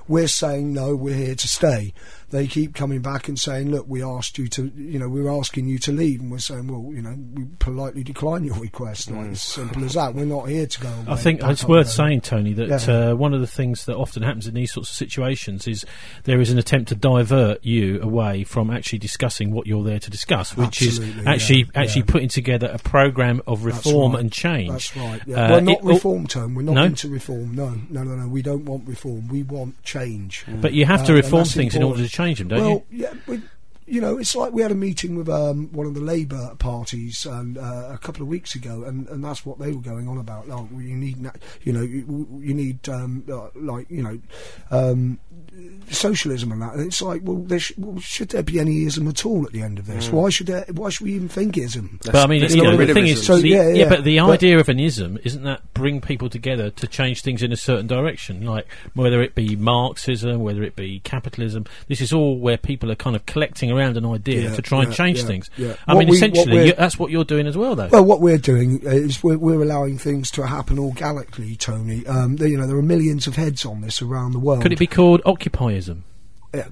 we're saying no, we're here to stay. They keep coming back and saying, look, we asked you to, you know, we're asking you to leave, and we're saying, well, you know, we politely decline your request. Like, Mm. as simple as that. We're not here to go away. I think back it's up worth there. saying, Tony, that Yeah. uh, one of the things that often happens in these sorts of situations is there is an attempt to divert you away from actually discussing what you're there to discuss, which Absolutely, is actually yeah, actually yeah. putting together a program of That's reform right. and change. That's right. Yeah. Uh, well, not it- reform, Tone. We're not No? into reform. No, no, no, no. We don't want reform. We want change. But you have to Uh, and reform that's things in order important. to change them, don't well, you? yeah. We, you know, it's like we had a meeting with um, one of the Labour parties and, uh, a couple of weeks ago, and, and that's what they were going on about. Like, well, you need, na- you know, you, you need, um, uh, like, you know, um, socialism and that. And it's like, well, there sh- well, should there be any ism at all at the end of this? Mm. Why should there? Why should we even think ism? But I mean, you know, the thing is, so, the, yeah, yeah, yeah, but the but- idea of an ism isn't that bring people together to change things in a certain direction, like whether it be Marxism, whether it be capitalism. This is all where people are kind of collecting around an idea Yeah, to try and yeah, change yeah, things. yeah. I What mean, we- what essentially, we're- you, that's what you're doing as well, though. Well, what we're doing is we're, we're allowing things to happen organically, Tony. Um, there, you know, there are millions of heads on this around the world. Could it be called Occupyism? Yeah,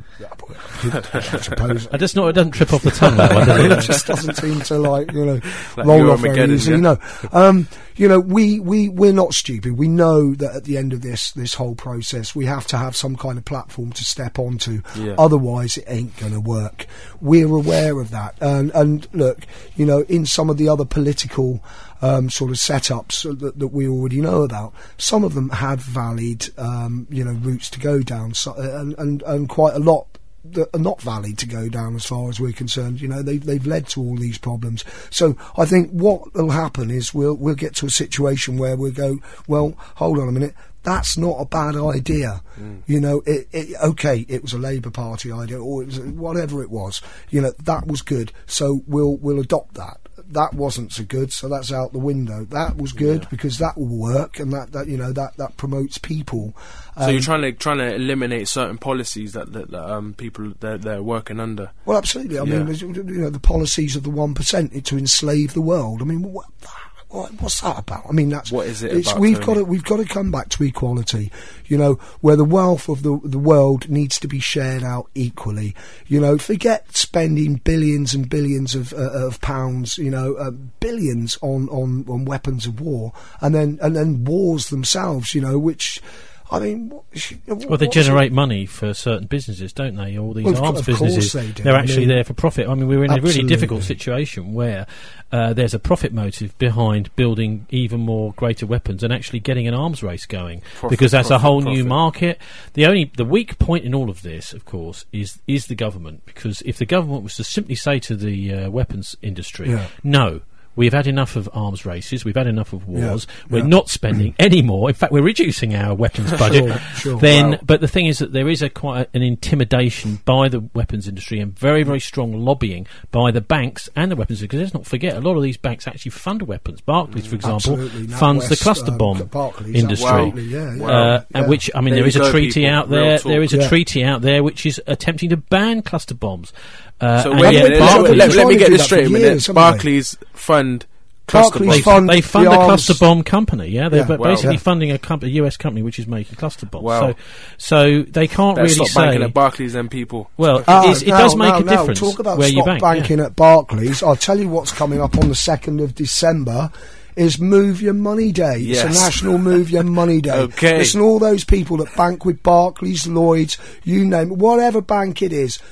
I suppose. I just know it doesn't trip off the tongue, that one, does it? It just doesn't seem to, like, you know, Like roll off very Euramageddon, easily. yeah? No, um, you know, we we we're not stupid. We know that at the end of this this whole process, we have to have some kind of platform to step onto. Yeah. Otherwise, it ain't going to work. We're aware of that, and and look, you know, in some of the other political Um, sort of setups that, that we already know about. Some of them have valid, um, you know, routes to go down, so, and, and and quite a lot that are not valid to go down as far as we're concerned. You know, they've they've led to all these problems. So I think what will happen is we'll we'll get to a situation where we'll go, well, hold on a minute. That's not a bad idea. Mm. You know, it, it, okay, it was a Labour Party idea, or it was whatever it was. You know, that was good. So we'll we'll adopt that. That wasn't so good, so that's out the window. That was good Yeah. because that will work, and that, that you know that, that promotes people. So Um, you're trying to trying to eliminate certain policies that, that, that um, people they're, they're working under. Well, absolutely. I Yeah. mean, there's, you know, the policies of the one percent to enslave the world. I mean, what, what, what's that about? I mean, that's What is it it's, about, We've Tony? got to we've got to come back to equality. You know, where the wealth of the the world needs to be shared out equally. You know, forget spending billions and billions of uh, of pounds. You know, uh, billions on, on, on weapons of war, and then and then wars themselves. You know, which. I mean, what, what, Well, they what's it- generate money for certain businesses, don't they? All these Well, of co- arms of course businesses, they do. they're I actually mean, there for profit. I mean, we're in a really absolutely. difficult situation where uh, there's a profit motive behind building even more greater weapons and actually getting an arms race going, Profit, because that's a profit, whole new profit. market. The only the weak point in all of this, of course, is is the government, because if the government was to simply say to the uh, weapons industry, Yeah. no. We've had enough of arms races. We've had enough of wars. Yeah, we're yeah. not spending any more. In fact, we're reducing our weapons budget. Sure, sure. Then, Wow. but the thing is that there is a quite a, an intimidation by the weapons industry and very, very strong lobbying by the banks and the weapons industry. Because let's not forget, a lot of these banks actually fund weapons. Barclays, for example, Absolutely. funds the NatWest, cluster um, bomb Barclays, industry. absolutely, yeah, yeah. Uh, Wow. and Yeah. which, I mean, There there is you a go, treaty people. out Real there. talk. There is a Yeah. treaty out there which is attempting to ban cluster bombs. Uh, So and wait, yet let, let, Barclays- let, let trying me to get do this that straight a for minute. years, haven't they? Barclays fund cluster Barclays bombs. fund They fund the a arms- cluster bomb company, yeah. They're Yeah. ba- Wow. basically Yeah. funding a, comp- a U S company which is making cluster bombs. Wow. So, so they can't Better really stop banking say. at Barclays, then people. Well, Ah, it, is, it now- does make now- a now, difference Talk about where you stop bank. banking yeah. at Barclays. I'll tell you what's coming up on the second of December. Is Move Your Money Day. Yes. It's a national Move Your Money Day. Okay. Listen, all those people that bank with Barclays, Lloyds, you name it, whatever bank it is,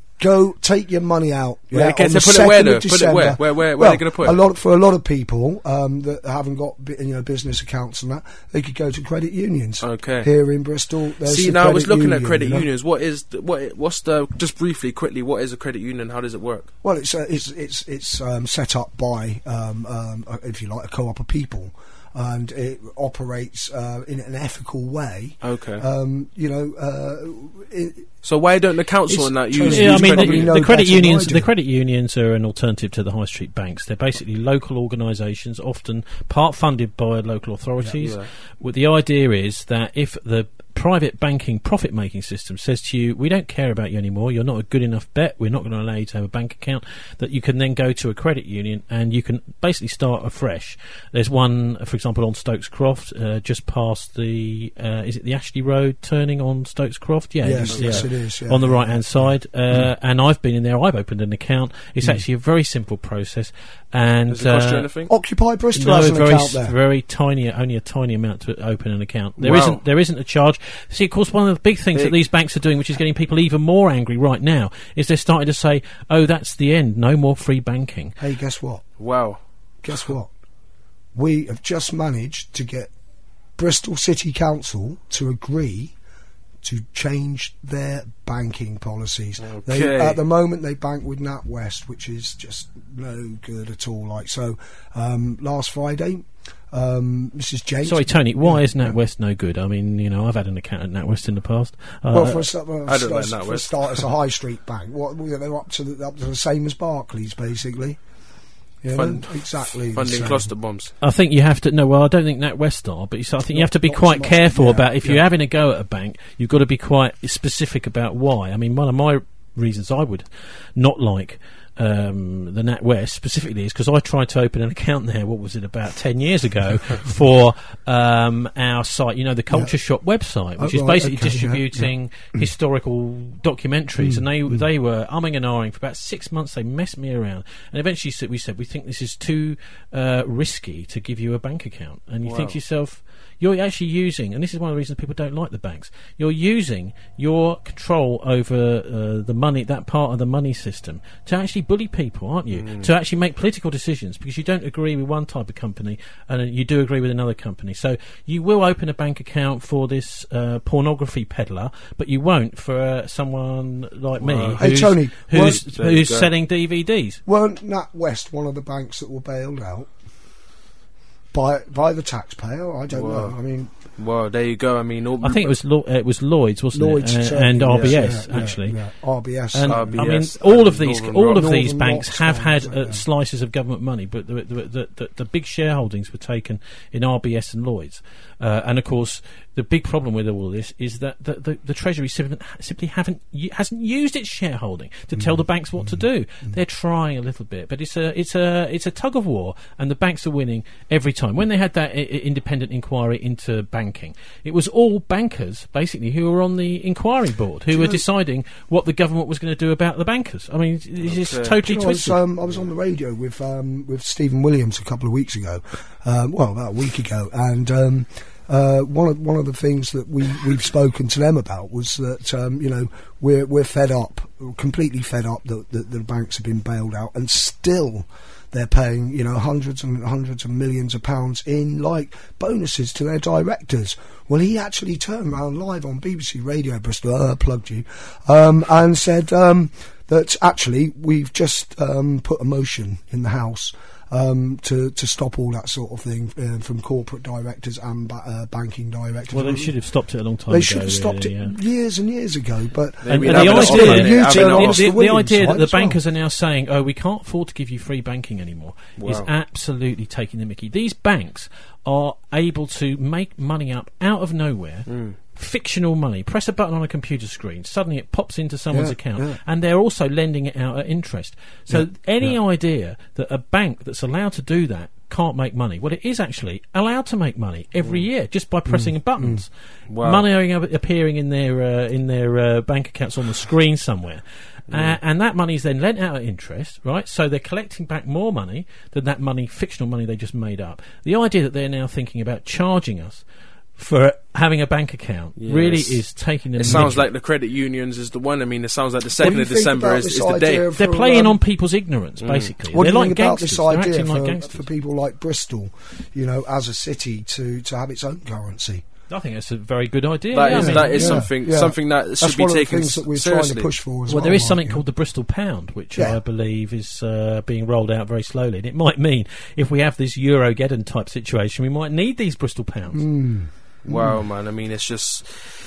go take your money out. Yeah, okay, on so the put it where second though? of Put it December. where? Where- where- where well, are they gonna put a it? lot for a lot of people um, that haven't got bi- you know business accounts and that, they could go to credit unions. Okay. Here in Bristol, there's See, the now I was credit looking at union, credit you know? unions. What is the, what? What's the? Just briefly, quickly, what is a credit union? How does it work? Well, it's uh, it's it's it's um, set up by, um, um, uh, if you like, a co-op of people, and it operates uh, in an ethical way. Okay. Um, you know, uh, it, So why don't the council It's and that totally- use? Yeah, I use mean, credit the, unions? know the credit better than I unions. do. The credit unions are an alternative to the high street banks. They're basically local organisations, often part funded by local authorities. Yeah. Well, the idea is that if the private banking profit-making system says to you, we don't care about you anymore, you're not a good enough bet, we're not going to allow you to have a bank account, that you can then go to a credit union and you can basically start afresh. There's one, for example, on Stokes Croft, uh, just past the, uh, is it the Ashley Road turning on Stokes Croft? Yeah, yes, yeah. yes it is. Yeah. On the right-hand side. Uh, mm. And I've been in there, I've opened an account. It's Mm. actually a very simple process. And, Does it cost uh, you anything? Occupy Bristol no, has an very, account there. very tiny, only a tiny amount to open an account. There Wow. isn't, there isn't a charge. See, of course, one of the big things Big. that these banks are doing, which is getting people even more angry right now, is they're starting to say, "Oh, that's the end. No more free banking." Hey, guess what? Wow. Guess what? We have just managed to get Bristol City Council to agree to change their banking policies. Okay. They, at the moment, they bank with NatWest, which is just no good at all. Like so, um, last Friday, um, Missus James. Sorry, Tony. Why yeah, is NatWest no good? I mean, you know, I've had an account at NatWest in the past. Uh, Well, for a, start- well, I don't for, like a- for a NatWest. start, it's a high street bank. What they're up to, the, up to the same as Barclays, basically. You Fund- know? Exactly. the Funding same. cluster bombs. I think you have to. No, well, I don't think NatWest are, but you, I think you have to be Not- quite not- careful yeah, about if yeah. you're having a go at a bank. You've got to be quite specific about why. I mean, one of my reasons I would not like um, the NatWest specifically is because I tried to open an account there. What was it, about ten years ago for um, our site? You know, the Culture Yeah. Shop website, which Oh, is right, basically okay, yeah, distributing historical documentaries, Mm, and they mm. they were umming and ahhing for about six months. They messed me around, and eventually said- we said we think this is too uh, risky to give you a bank account. And you Wow. think to yourself, you're actually using, and this is one of the reasons people don't like the banks, you're using your control over uh, the money, that part of the money system, to actually bully people, aren't you? Mm. To actually make political decisions because you don't agree with one type of company and uh, you do agree with another company. So you will open a bank account for this uh, pornography peddler, but you won't for uh, someone like me Wow. Hey, who's, Tony, who's, There you who's go. selling D V Ds. Weren't NatWest one of the banks that were bailed out by by the taxpayer? I don't Wow. know. I mean, Well, there you go. I mean, all I think it was Lo- uh, it was Lloyd's, wasn't Lloyd's it? Uh, certainly, and yes, R B S yeah, yeah, actually. yeah. R B S. And R B S, I mean, all of and these, Northern all Rock. of these Northern banks Rock's have one, had isn't uh, it? Yeah. slices of government money, but the the, the, the the big shareholdings were taken in R B S and Lloyd's, uh, and of course, the big problem with all this is that the, the, the Treasury simply, simply haven't u- hasn't used its shareholding to tell the banks what to do. They're trying a little bit, but it's a it's a it's a tug of war, and the banks are winning every time. When they had that I- I- independent inquiry into banking, it was all bankers basically who were on the inquiry board who you were know- deciding what the government was going to do about the bankers. I mean, it's, it's Okay. totally You know, I, was, twisted. um, I was on the radio with um, with Stephen Williams a couple of weeks ago, um, well, about a week ago, and um, uh, one of one of the things that we we've spoken to them about was that um, you know we're we're fed up, completely fed up that, that the banks have been bailed out, and still they're paying you know hundreds and hundreds of millions of pounds in like bonuses to their directors. Well, he actually turned around live on B B C Radio Bristol, uh, plugged you, um, and said um, that actually we've just um, put a motion in the House um, to to stop all that sort of thing uh, from corporate directors and ba- uh, banking directors. Well, they should have stopped it a long time They ago. should have stopped really, it yeah. years and years ago. But And, Maybe and have the an idea, offer on it, the, have an the- offer. the- the Williams idea that side the as well. bankers are now saying, "Oh, we can't afford to give you free banking anymore," is Wow. absolutely taking the mickey. These banks are able to make money up out of nowhere. Mm. Fictional money. Press a button on a computer screen. Suddenly, it pops into someone's Yeah, account, yeah. and they're also lending it out at interest. So, Yeah, any yeah. idea that a bank that's allowed to do that can't make money, well, it is actually allowed to make money every year just by pressing buttons. Wow. Money appearing in their uh, in their uh, bank accounts on the screen somewhere. Uh, and that money is then lent out at interest, right? So they're collecting back more money than that money, fictional money they just made up. The idea that they're now thinking about charging us for having a bank account Yes. really is taking them. It sounds mickey. like the credit unions is the one. I mean, it sounds like the What do second you of think December about is, this is the day. idea of- They're for, playing um, on people's ignorance, basically. What They're do you like think about gangsters. this They're idea acting like for, gangsters. for people like Bristol, you know, as a city to, to have its own currency? I think that's a very good idea. That yeah, is I mean, that is yeah, something yeah. something that That's should be one of the taken things that we're seriously. trying to push for as Well, well. there is Mark, something you know. called the Bristol Pound, which Yeah. I believe is uh, being rolled out very slowly. And it might mean if we have this Eurogeddon type situation, we might need these Bristol Pounds. Mm. Wow, man. I mean, it's just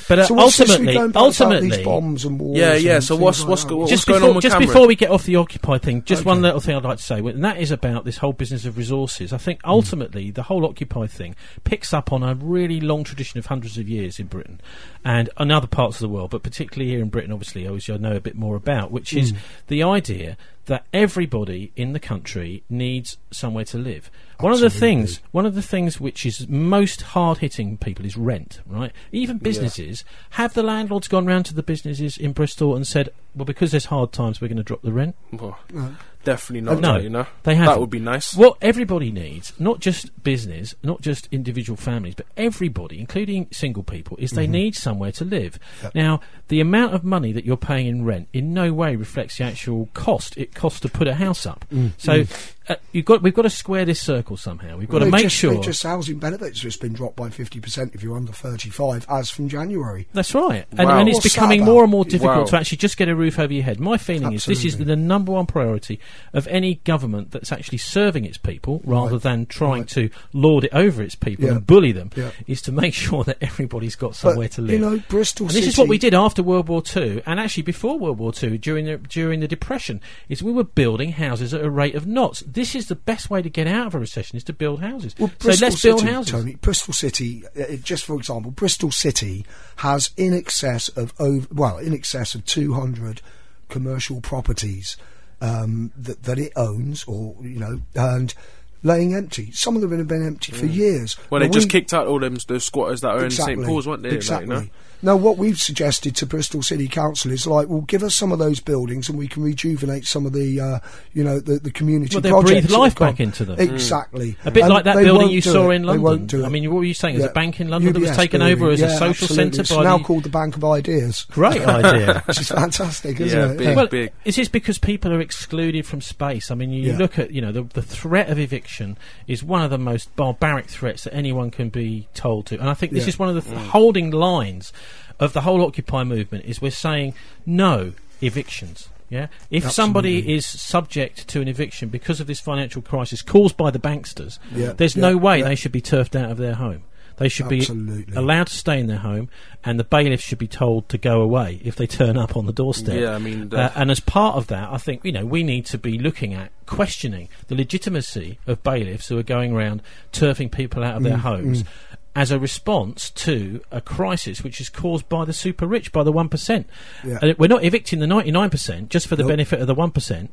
But uh, so what's this ultimately, we going back ultimately, about these bombs and wars. Yeah, yeah. and So things what's like what's, that? go, what's just going before, on with just Cameron? before we get off the Occupy thing, just Okay. one little thing I'd like to say, and that is about this whole business of resources. I think ultimately the whole Occupy thing picks up on a really long tradition of hundreds of years in Britain and in other parts of the world, but particularly here in Britain, obviously, obviously I know a bit more about, which is Mm. the idea that everybody in the country needs somewhere to live. One of the Absolutely. things, one of the things which is most hard-hitting people is rent, right? Even businesses, have the landlords gone round to the businesses in Bristol and said, well, because there's hard times, we're going to drop the rent? Well, No. definitely not. No, that, you know, they haven't. that would be nice. What everybody needs, not just business, not just individual families, but everybody, including single people, is they Mhm. need somewhere to live. Yep. Now, the amount of money that you're paying in rent in no way reflects the actual cost it costs to put a house up. Mm. So Mm. uh, you've got, we've got to square this circle somehow. We've got Well, to they make just, sure. they just housing benefits have just been dropped by fifty percent if you're under thirty-five, as from January. That's right, and, Wow. and it's What's that becoming about? more and more difficult Wow. to actually just get a roof over your head. My feeling is this is Absolutely. the number one priority of any government that's actually serving its people, rather Right. than trying Right. to lord it over its people Yeah. and bully them, Yeah. is to make sure that everybody's got But, somewhere to live. you know, Bristol and this City... is what we did after World War Two, and actually before World War Two, during the during the Depression, is we were building houses at a rate of knots. This is the best way to get out of a recession, is to build houses. Well, so Bristol let's build City, houses. Tony, Bristol City, uh, just for example, Bristol City has in excess of over, well, in excess of two hundred commercial properties um, that that it owns, or you know, and laying empty. Some of them have been empty for years. Well, they Now, just we- kicked out all them those squatters that are exactly, in Saint Paul's, weren't they? Exactly. Like, you know? Now, what we've suggested to Bristol City Council is like, well, give us some of those buildings, and we can rejuvenate some of the, uh, you know, the, the community Well, they'll projects. breathe that life have gone- back into them. Exactly. A bit And like that they building won't you do saw it. in They London. won't do I it. mean, what were you saying? There's Yeah. a bank in London that was U B S taken building. over as a Yeah, social absolutely. centre It's by now the... called the Bank of Ideas. Great idea. Which is fantastic, isn't Yeah, it? big. Well, is this because people are excluded from space? I mean, you Yeah. look at, you know, the, the threat of eviction is one of the most barbaric threats that anyone can be told to. And I think this Yeah. is one of the th- holding lines of the whole Occupy movement, is we're saying no evictions. Yeah, if Absolutely. somebody is subject to an eviction because of this financial crisis caused by the banksters, Yeah, there's yeah, no way yeah. they should be turfed out of their home. They should Absolutely. be allowed to stay in their home, and the bailiffs should be told to go away if they turn up on the doorstep. Yeah, I mean, Uh, and as part of that, I think, you know, we need to be looking at questioning the legitimacy of bailiffs who are going around turfing people out of their Mm, homes mm. as a response to a crisis which is caused by the super rich, by the one percent. Yeah. And we're not evicting the ninety-nine percent just for the Nope. benefit of the one percent.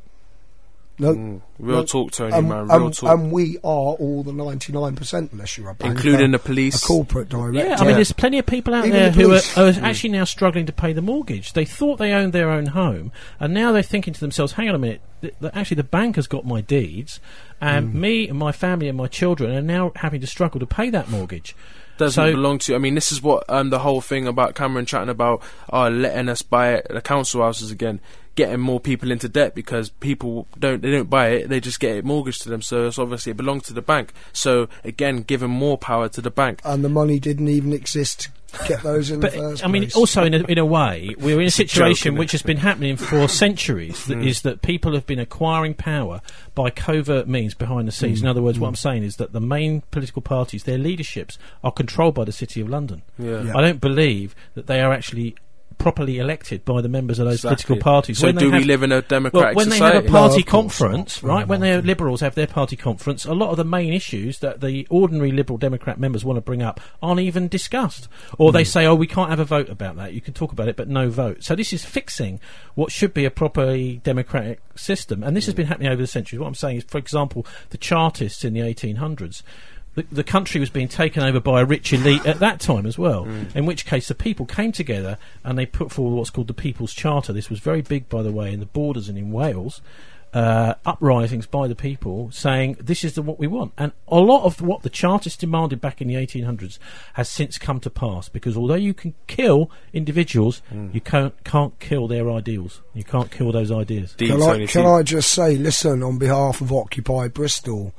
No, Mm. Real no. talk, Tony, Um, man. Real um, talk. And we are all the ninety-nine percent, unless you're a banker, Including the police. a corporate director. Yeah, I mean, there's plenty of people out Even there the who are, police. are actually now struggling to pay the mortgage. They thought they owned their own home, and now they're thinking to themselves, hang on a minute, th- th- actually the bank has got my deeds, and Mm. me and my family and my children are now having to struggle to pay that mortgage. Doesn't So- belong to you. I mean, this is what um, the whole thing about Cameron chatting about uh, letting us buy the council houses again, getting more people into debt because people don't they don't buy it, they just get it mortgaged to them. So it's obviously it belongs to the bank. So again, giving more power to the bank. And the money didn't even exist to get those in But the first I mean, place. also in a, in a way, we're in a It's a joke, situation isn't it? which has been happening for centuries. That Mm. is that people have been acquiring power by covert means behind the scenes. Mm. In other words, what Mm. I'm saying is that the main political parties, their leaderships, are controlled by the City of London. Yeah. Yeah. I don't believe that they are actually properly elected by the members of those Exactly. political parties. So When they do we have- live in a Well, democratic when they society? have a party No, of course conference, not. right? No, When no, the no. Liberals have their party conference, a lot of the main issues that the ordinary Liberal Democrat members want to bring up aren't even discussed. Or Hmm. they say, oh, we can't have a vote about that. You can talk about it, but no vote. So this is fixing what should be a properly democratic system. And this has been happening over the centuries. What I'm saying is, for example, the Chartists in the eighteen hundreds. The, the country was being taken over by a rich elite at that time as well, in which case the people came together and they put forward what's called the People's Charter. This was very big, by the way, in the Borders and in Wales. Uh, uprisings by the people saying this is the, what we want, and a lot of what the Chartists demanded back in the eighteen hundreds has since come to pass, because although you can kill individuals, you can't, can't kill their ideals, you can't kill those ideas. Deep, Can, I, Tony, can deep. I just say, listen, on behalf of Occupy Bristol,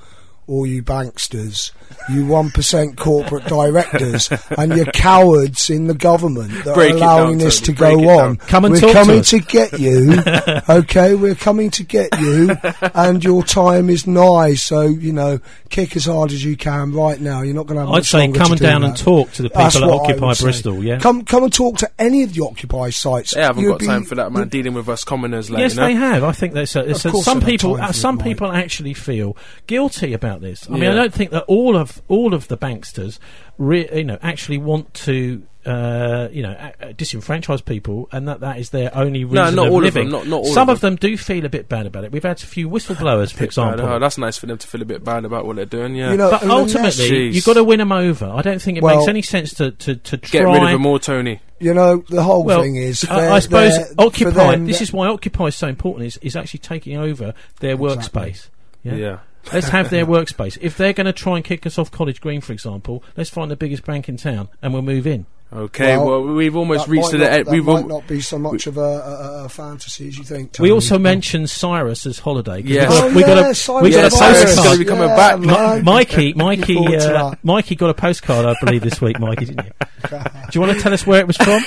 all you banksters, you one percent corporate directors, and you cowards in the government that Break are it allowing down, this Tony, to break go it on. down. Come and We're talk to coming us. to get you, okay? We're coming to get you, and your time is nigh. So you know, kick as hard as you can right now. You're not going to have I'd much say longer come to and do down that. and talk to the That's people at what I Occupy would say. Bristol, yeah? Come, come and talk to any of the Occupy sites. They haven't You'd got be- time for that, man. Dealing with us commoners, like Yes, you know. they have. I think there's, a, it's Of a, course some they have people. time Uh, for some it, Mike. people actually feel guilty about this. I mean, Yeah. I don't think that all of all of the banksters, re- you know, actually want to. Uh, you know, a- a disenfranchise people, and that, that is their only reason No, not of all of living. them, not- not all Some of of them do feel a bit bad about it. We've had a few whistleblowers, for Bit bad. example. Oh, that's nice for them to feel a bit bad about what they're doing. Yeah, You know, But and unless- ultimately, Jeez. you've got to win them over. I don't think it Well- makes any sense to, to, to try. get rid of them all, Tony. You know, the whole Well, thing is. I, they're- I suppose they're- for Occupy. them, This that- is why Occupy is so important. Is is actually taking over their Exactly. workspace. Yeah. Yeah. Let's have their workspace. If they're going to try and kick us off College Green, for example, let's find the biggest bank in town and we'll move in. Okay, well, we've almost that reached might to not, the end. That We've might al- not be so much of a, a, a fantasy as you think. We Tony. also mentioned Cyrus as holiday. 'cause Yes. we got, Oh, we got yeah, a, Cyrus we got Yeah, a Cyrus is postcard. gonna be coming Yeah, back. man. Mikey, Looking Mikey, forward to uh, that. Mikey got a postcard, I believe, this week. Mikey, didn't you? Do you want to tell us where it was from?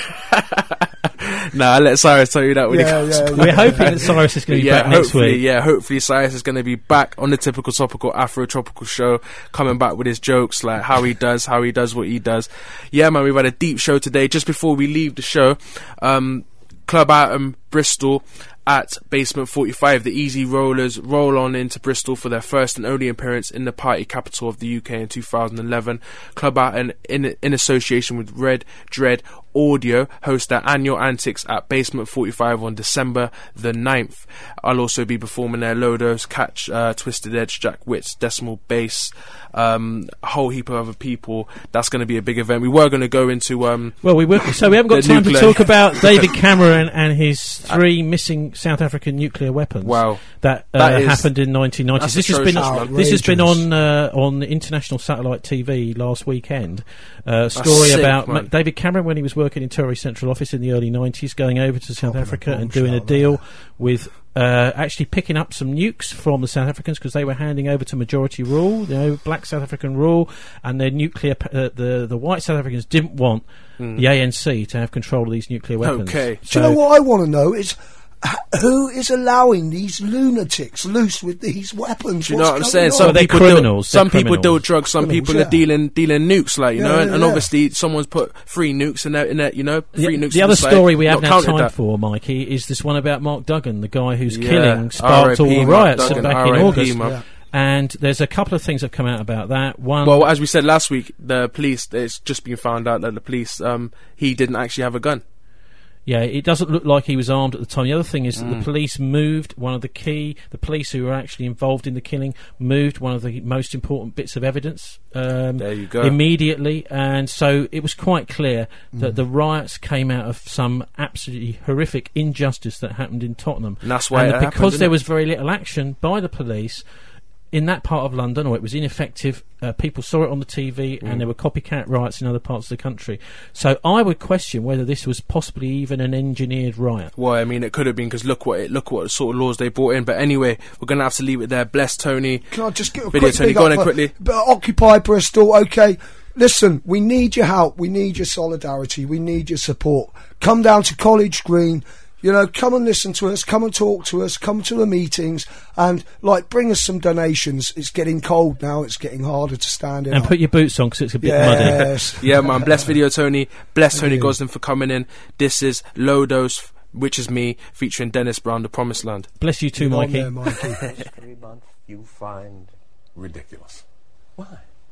Nah, I'll let Cyrus tell you that when Yeah, he comes. yeah, back. We're hoping that Cyrus is going to be yeah, back next hopefully, week. yeah, hopefully Cyrus is going to be back on the typical topical Afro tropical show, coming back with his jokes, like how he does, how he does what he does. Yeah, man, we've had a deep show today. Just before we leave the show, um, Club Atom Bristol at Basement forty-five, the Easy Rollers roll on into Bristol for their first and only appearance in the party capital of the U K in two thousand eleven. Club Atom, in, in association with Red Dread Audio, host their annual antics at Basement forty-five on December the ninth. I'll also be performing there. Lodos, Catch, uh, Twisted Edge, Jack Witts, Decimal Bass, um, a whole heap of other people. That's going to be a big event. We were going to go into um, Well, we were, so we haven't got the time to nuclear- talk about David Cameron and his three missing South African nuclear weapons. Wow. that, uh, That is- happened in nineteen ninety. that's This has been atrocious, man. this has been Outrageous. on uh, on international satellite T V last weekend. Uh, story sick, about man. Ma- David Cameron when he was working in Tory Central Office in the early nineties, going over to South Dropping a Africa and bombshell doing a there. deal with. Uh, actually picking up some nukes from the South Africans because they were handing over to majority rule, you know, black South African rule, and their nuclear, pa- uh, the the white South Africans didn't want the A N C to have control of these nuclear weapons. Okay. Do you know what I want to know is h- who is allowing these lunatics loose with these weapons? Do you know What's what I'm going saying? on? Some Well, they're people criminals, deal, some they're people deal criminals. drugs, some Criminals, people yeah. are dealing dealing nukes, like you Yeah, know, yeah, and, and yeah. obviously someone's put three nukes in there, in there, you know, three The, nukes. the to other side, story we not haven't had counted time that. for, Mikey, is this one about Mark Duggan, the guy whose Yeah. killing sparked all R I P the Mark riots Duggan, back R I in P, August. man. Yeah. And there's a couple of things that have come out about that. One, Well, as we said last week, the police. It's just been found out that the police, um, he didn't actually have a gun. yeah, it doesn't look like he was armed at the time. The other thing is that Mm. the police moved one of the key, the police who were actually involved in the killing, moved one of the most important bits of evidence um, There you go. immediately. And so it was quite clear that Mm. the riots came out of some absolutely horrific injustice that happened in Tottenham. And that's why and it that happened, because didn't there it? was very little action by the police in that part of London, or it was ineffective. Uh, people saw it on the T V, Mm. and there were copycat riots in other parts of the country. So I would question whether this was possibly even an engineered riot. Well, I mean, it could have been because look what it, look what sort of laws they brought in. But anyway, we're gonna have to leave it there. Bless Tony. Can I just get a Video quick Tony, big go up on in for- quickly. But Occupy Bristol, okay. Listen, we need your help. We need your solidarity. We need your support. Come down to College Green. You know, come and listen to us. Come and talk to us. Come to the meetings and like bring us some donations. It's getting cold now. It's getting harder to stand in. And put your boots on because it's a bit muddy. Yes. Yeah, man. Bless Video Tony. Bless Thank Tony you. Gosden for coming in. This is Lodos, which is me, featuring Dennis Brown, The Promised Land. Bless you too, You're on Mikey. there, Mikey. Three months you find Ridiculous. why?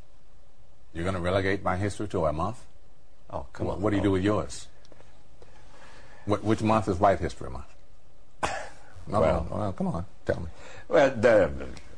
You're going to relegate my history to a month? Oh, come What, on. what do you do with yours? What, which month is White History Month? No, Well- no, well, come on, tell me. Well, the,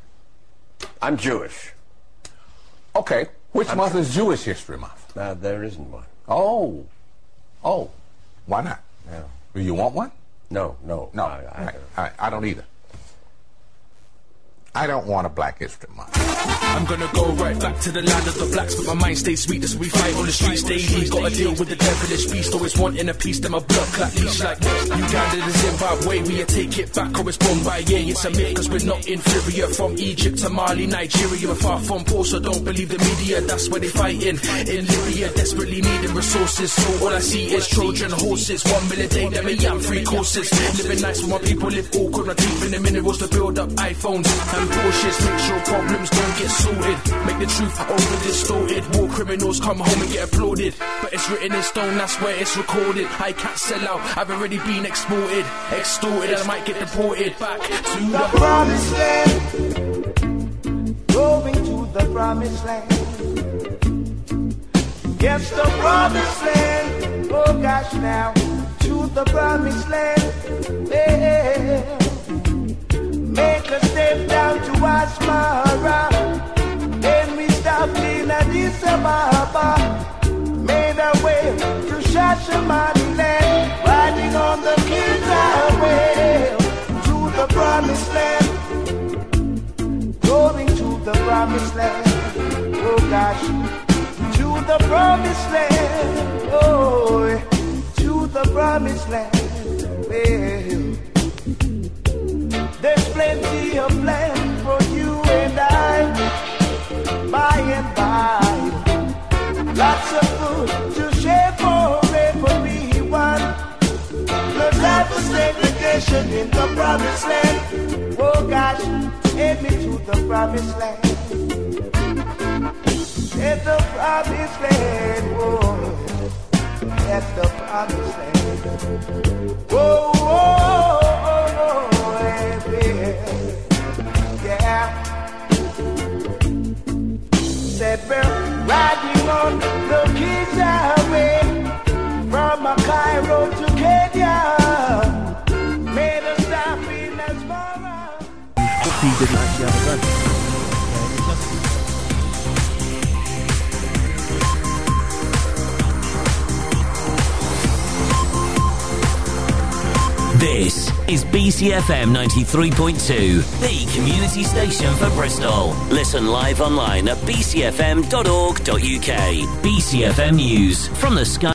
I'm Jewish. Okay, which I'm month sure- is Jewish History Month? Uh, there isn't one. Oh, oh, why not? No, Do you want one? no, no. No, I, I, right, all right, I don't either. I don't want a Black History Month. I'm gonna go right back to the land of the blacks, but my mind stays sweet, that's what we fight on the streets daily. Gotta deal with the devilish beast, always wanting a piece, then my blood clot leash like Uganda to Zimbabwe. We take it back, or it's Bombay. Yeah, it's a myth, cause we're not inferior. From Egypt to Mali, Nigeria, we're far from poor, so don't believe the media. That's where they fighting. In Libya, desperately needing resources, so all I see is Trojan horses. One million a day, them me, I'm free courses. Living nice with my people, live awkward, not deep in the minerals to build up iPhones and Porsches. Make sure problems don't get sorted. Make the truth over distorted. War criminals come home and get applauded, but it's written in stone, that's where it's recorded. I can't sell out, I've already been exported, extorted, I might get deported back to the, the promised land. Going to the promised land. Yes, the promised land. Oh gosh, now to the promised land. Yeah. Make a step down to Asmara. Then we stopped in Addis Ababa. Made our way to Shashamaniland. Riding on the King's Highway to the promised land. Going to the promised land. Oh gosh, to the promised land. Oh, to the promised land. Well, there's plenty of land for you and I, by and by. Lots of food to share for everyone. No time for segregation in the promised land. Oh gosh, take me to the promised land. At the promised land, oh, at the promised land. Oh, oh, oh, oh, yeah. Said we're riding on the King's Highway from Cairo to Kenya. Made us stop in Asmara. He didn't actually have a gun. This is B C F M ninety-three point two, the community station for Bristol. Listen live online at b c f m dot org dot u k. B C F M News from the sky.